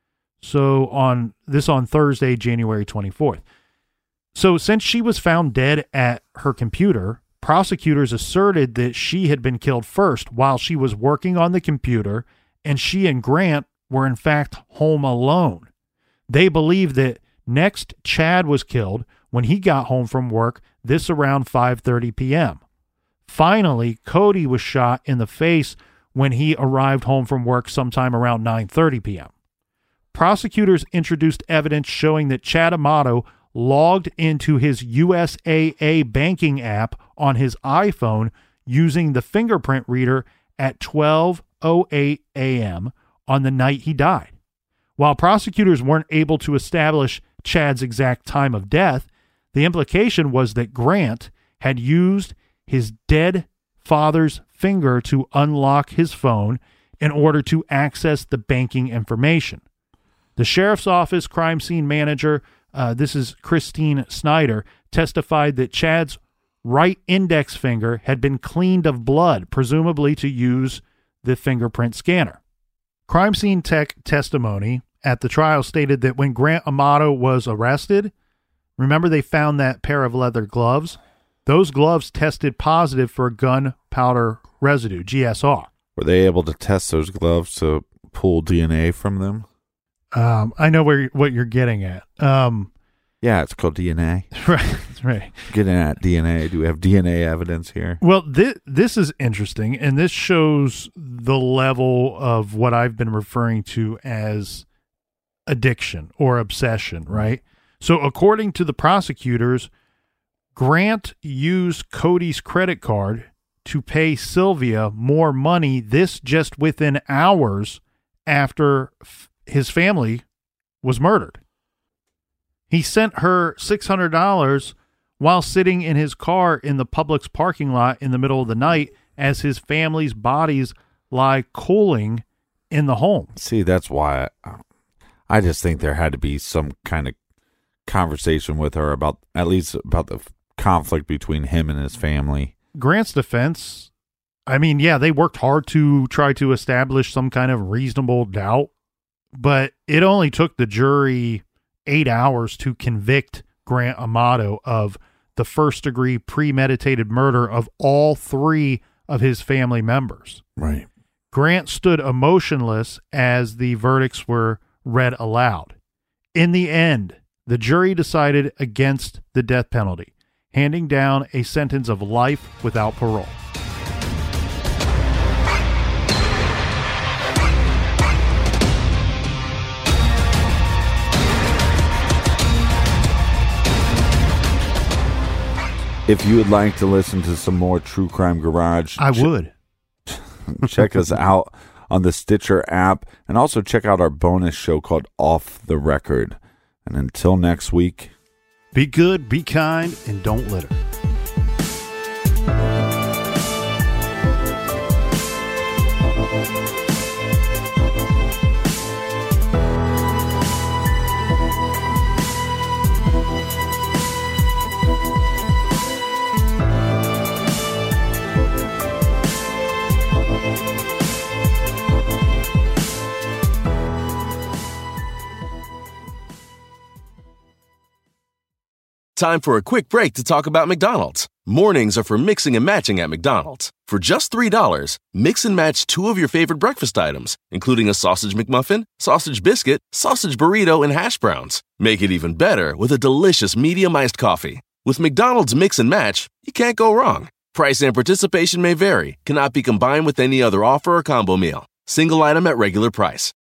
So on this on Thursday, January twenty-fourth. So since she was found dead at her computer, prosecutors asserted that she had been killed first while she was working on the computer, and she and Grant were in fact home alone. They believe that next Chad was killed when he got home from work, this around five thirty p.m. Finally, Cody was shot in the face when he arrived home from work sometime around nine thirty p.m. Prosecutors introduced evidence showing that Chad Amato logged into his U S A A banking app on his iPhone using the fingerprint reader at twelve oh eight a.m. on the night he died. While prosecutors weren't able to establish Chad's exact time of death, the implication was that Grant had used his dead father's finger to unlock his phone in order to access the banking information. The sheriff's office crime scene manager, uh, this is Christine Snyder, testified that Chad's right index finger had been cleaned of blood, presumably to use the fingerprint scanner. Crime scene tech testimony at the trial stated that when Grant Amato was arrested, remember they found that pair of leather gloves? Those gloves tested positive for gunpowder residue, G S R. Were they able to test those gloves to pull D N A from them? Um, I know where what you're getting at. Um, Yeah, it's called D N A. right, right. Getting at D N A. Do we have D N A evidence here? Well, this this is interesting, and this shows the level of what I've been referring to as addiction or obsession, right? So, according to the prosecutors, Grant used Cody's credit card to pay Sylvia more money, this just within hours after f- his family was murdered. He sent her six hundred dollars while sitting in his car in the Publix parking lot in the middle of the night as his family's bodies lie cooling in the home. See, that's why I, I just think there had to be some kind of conversation with her about, at least about the conflict between him and his family. Grant's defense, I mean, yeah, they worked hard to try to establish some kind of reasonable doubt, but it only took the jury eight hours to convict Grant Amato of the first degree premeditated murder of all three of his family members. Right. Grant stood emotionless as the verdicts were read aloud. In the end, the jury decided against the death penalty, handing down a sentence of life without parole. If you would like to listen to some more True Crime Garage, I would. check us out on the Stitcher app, and also check out our bonus show called Off the Record. And until next week, be good, be kind, and don't litter. Time for a quick break to talk about McDonald's. Mornings are for mixing and matching at McDonald's. For just three dollars, mix and match two of your favorite breakfast items, including a sausage McMuffin, sausage biscuit, sausage burrito, and hash browns. Make it even better with a delicious medium iced coffee. With McDonald's Mix and Match, you can't go wrong. Price and participation may vary, cannot be combined with any other offer or combo meal. Single item at regular price.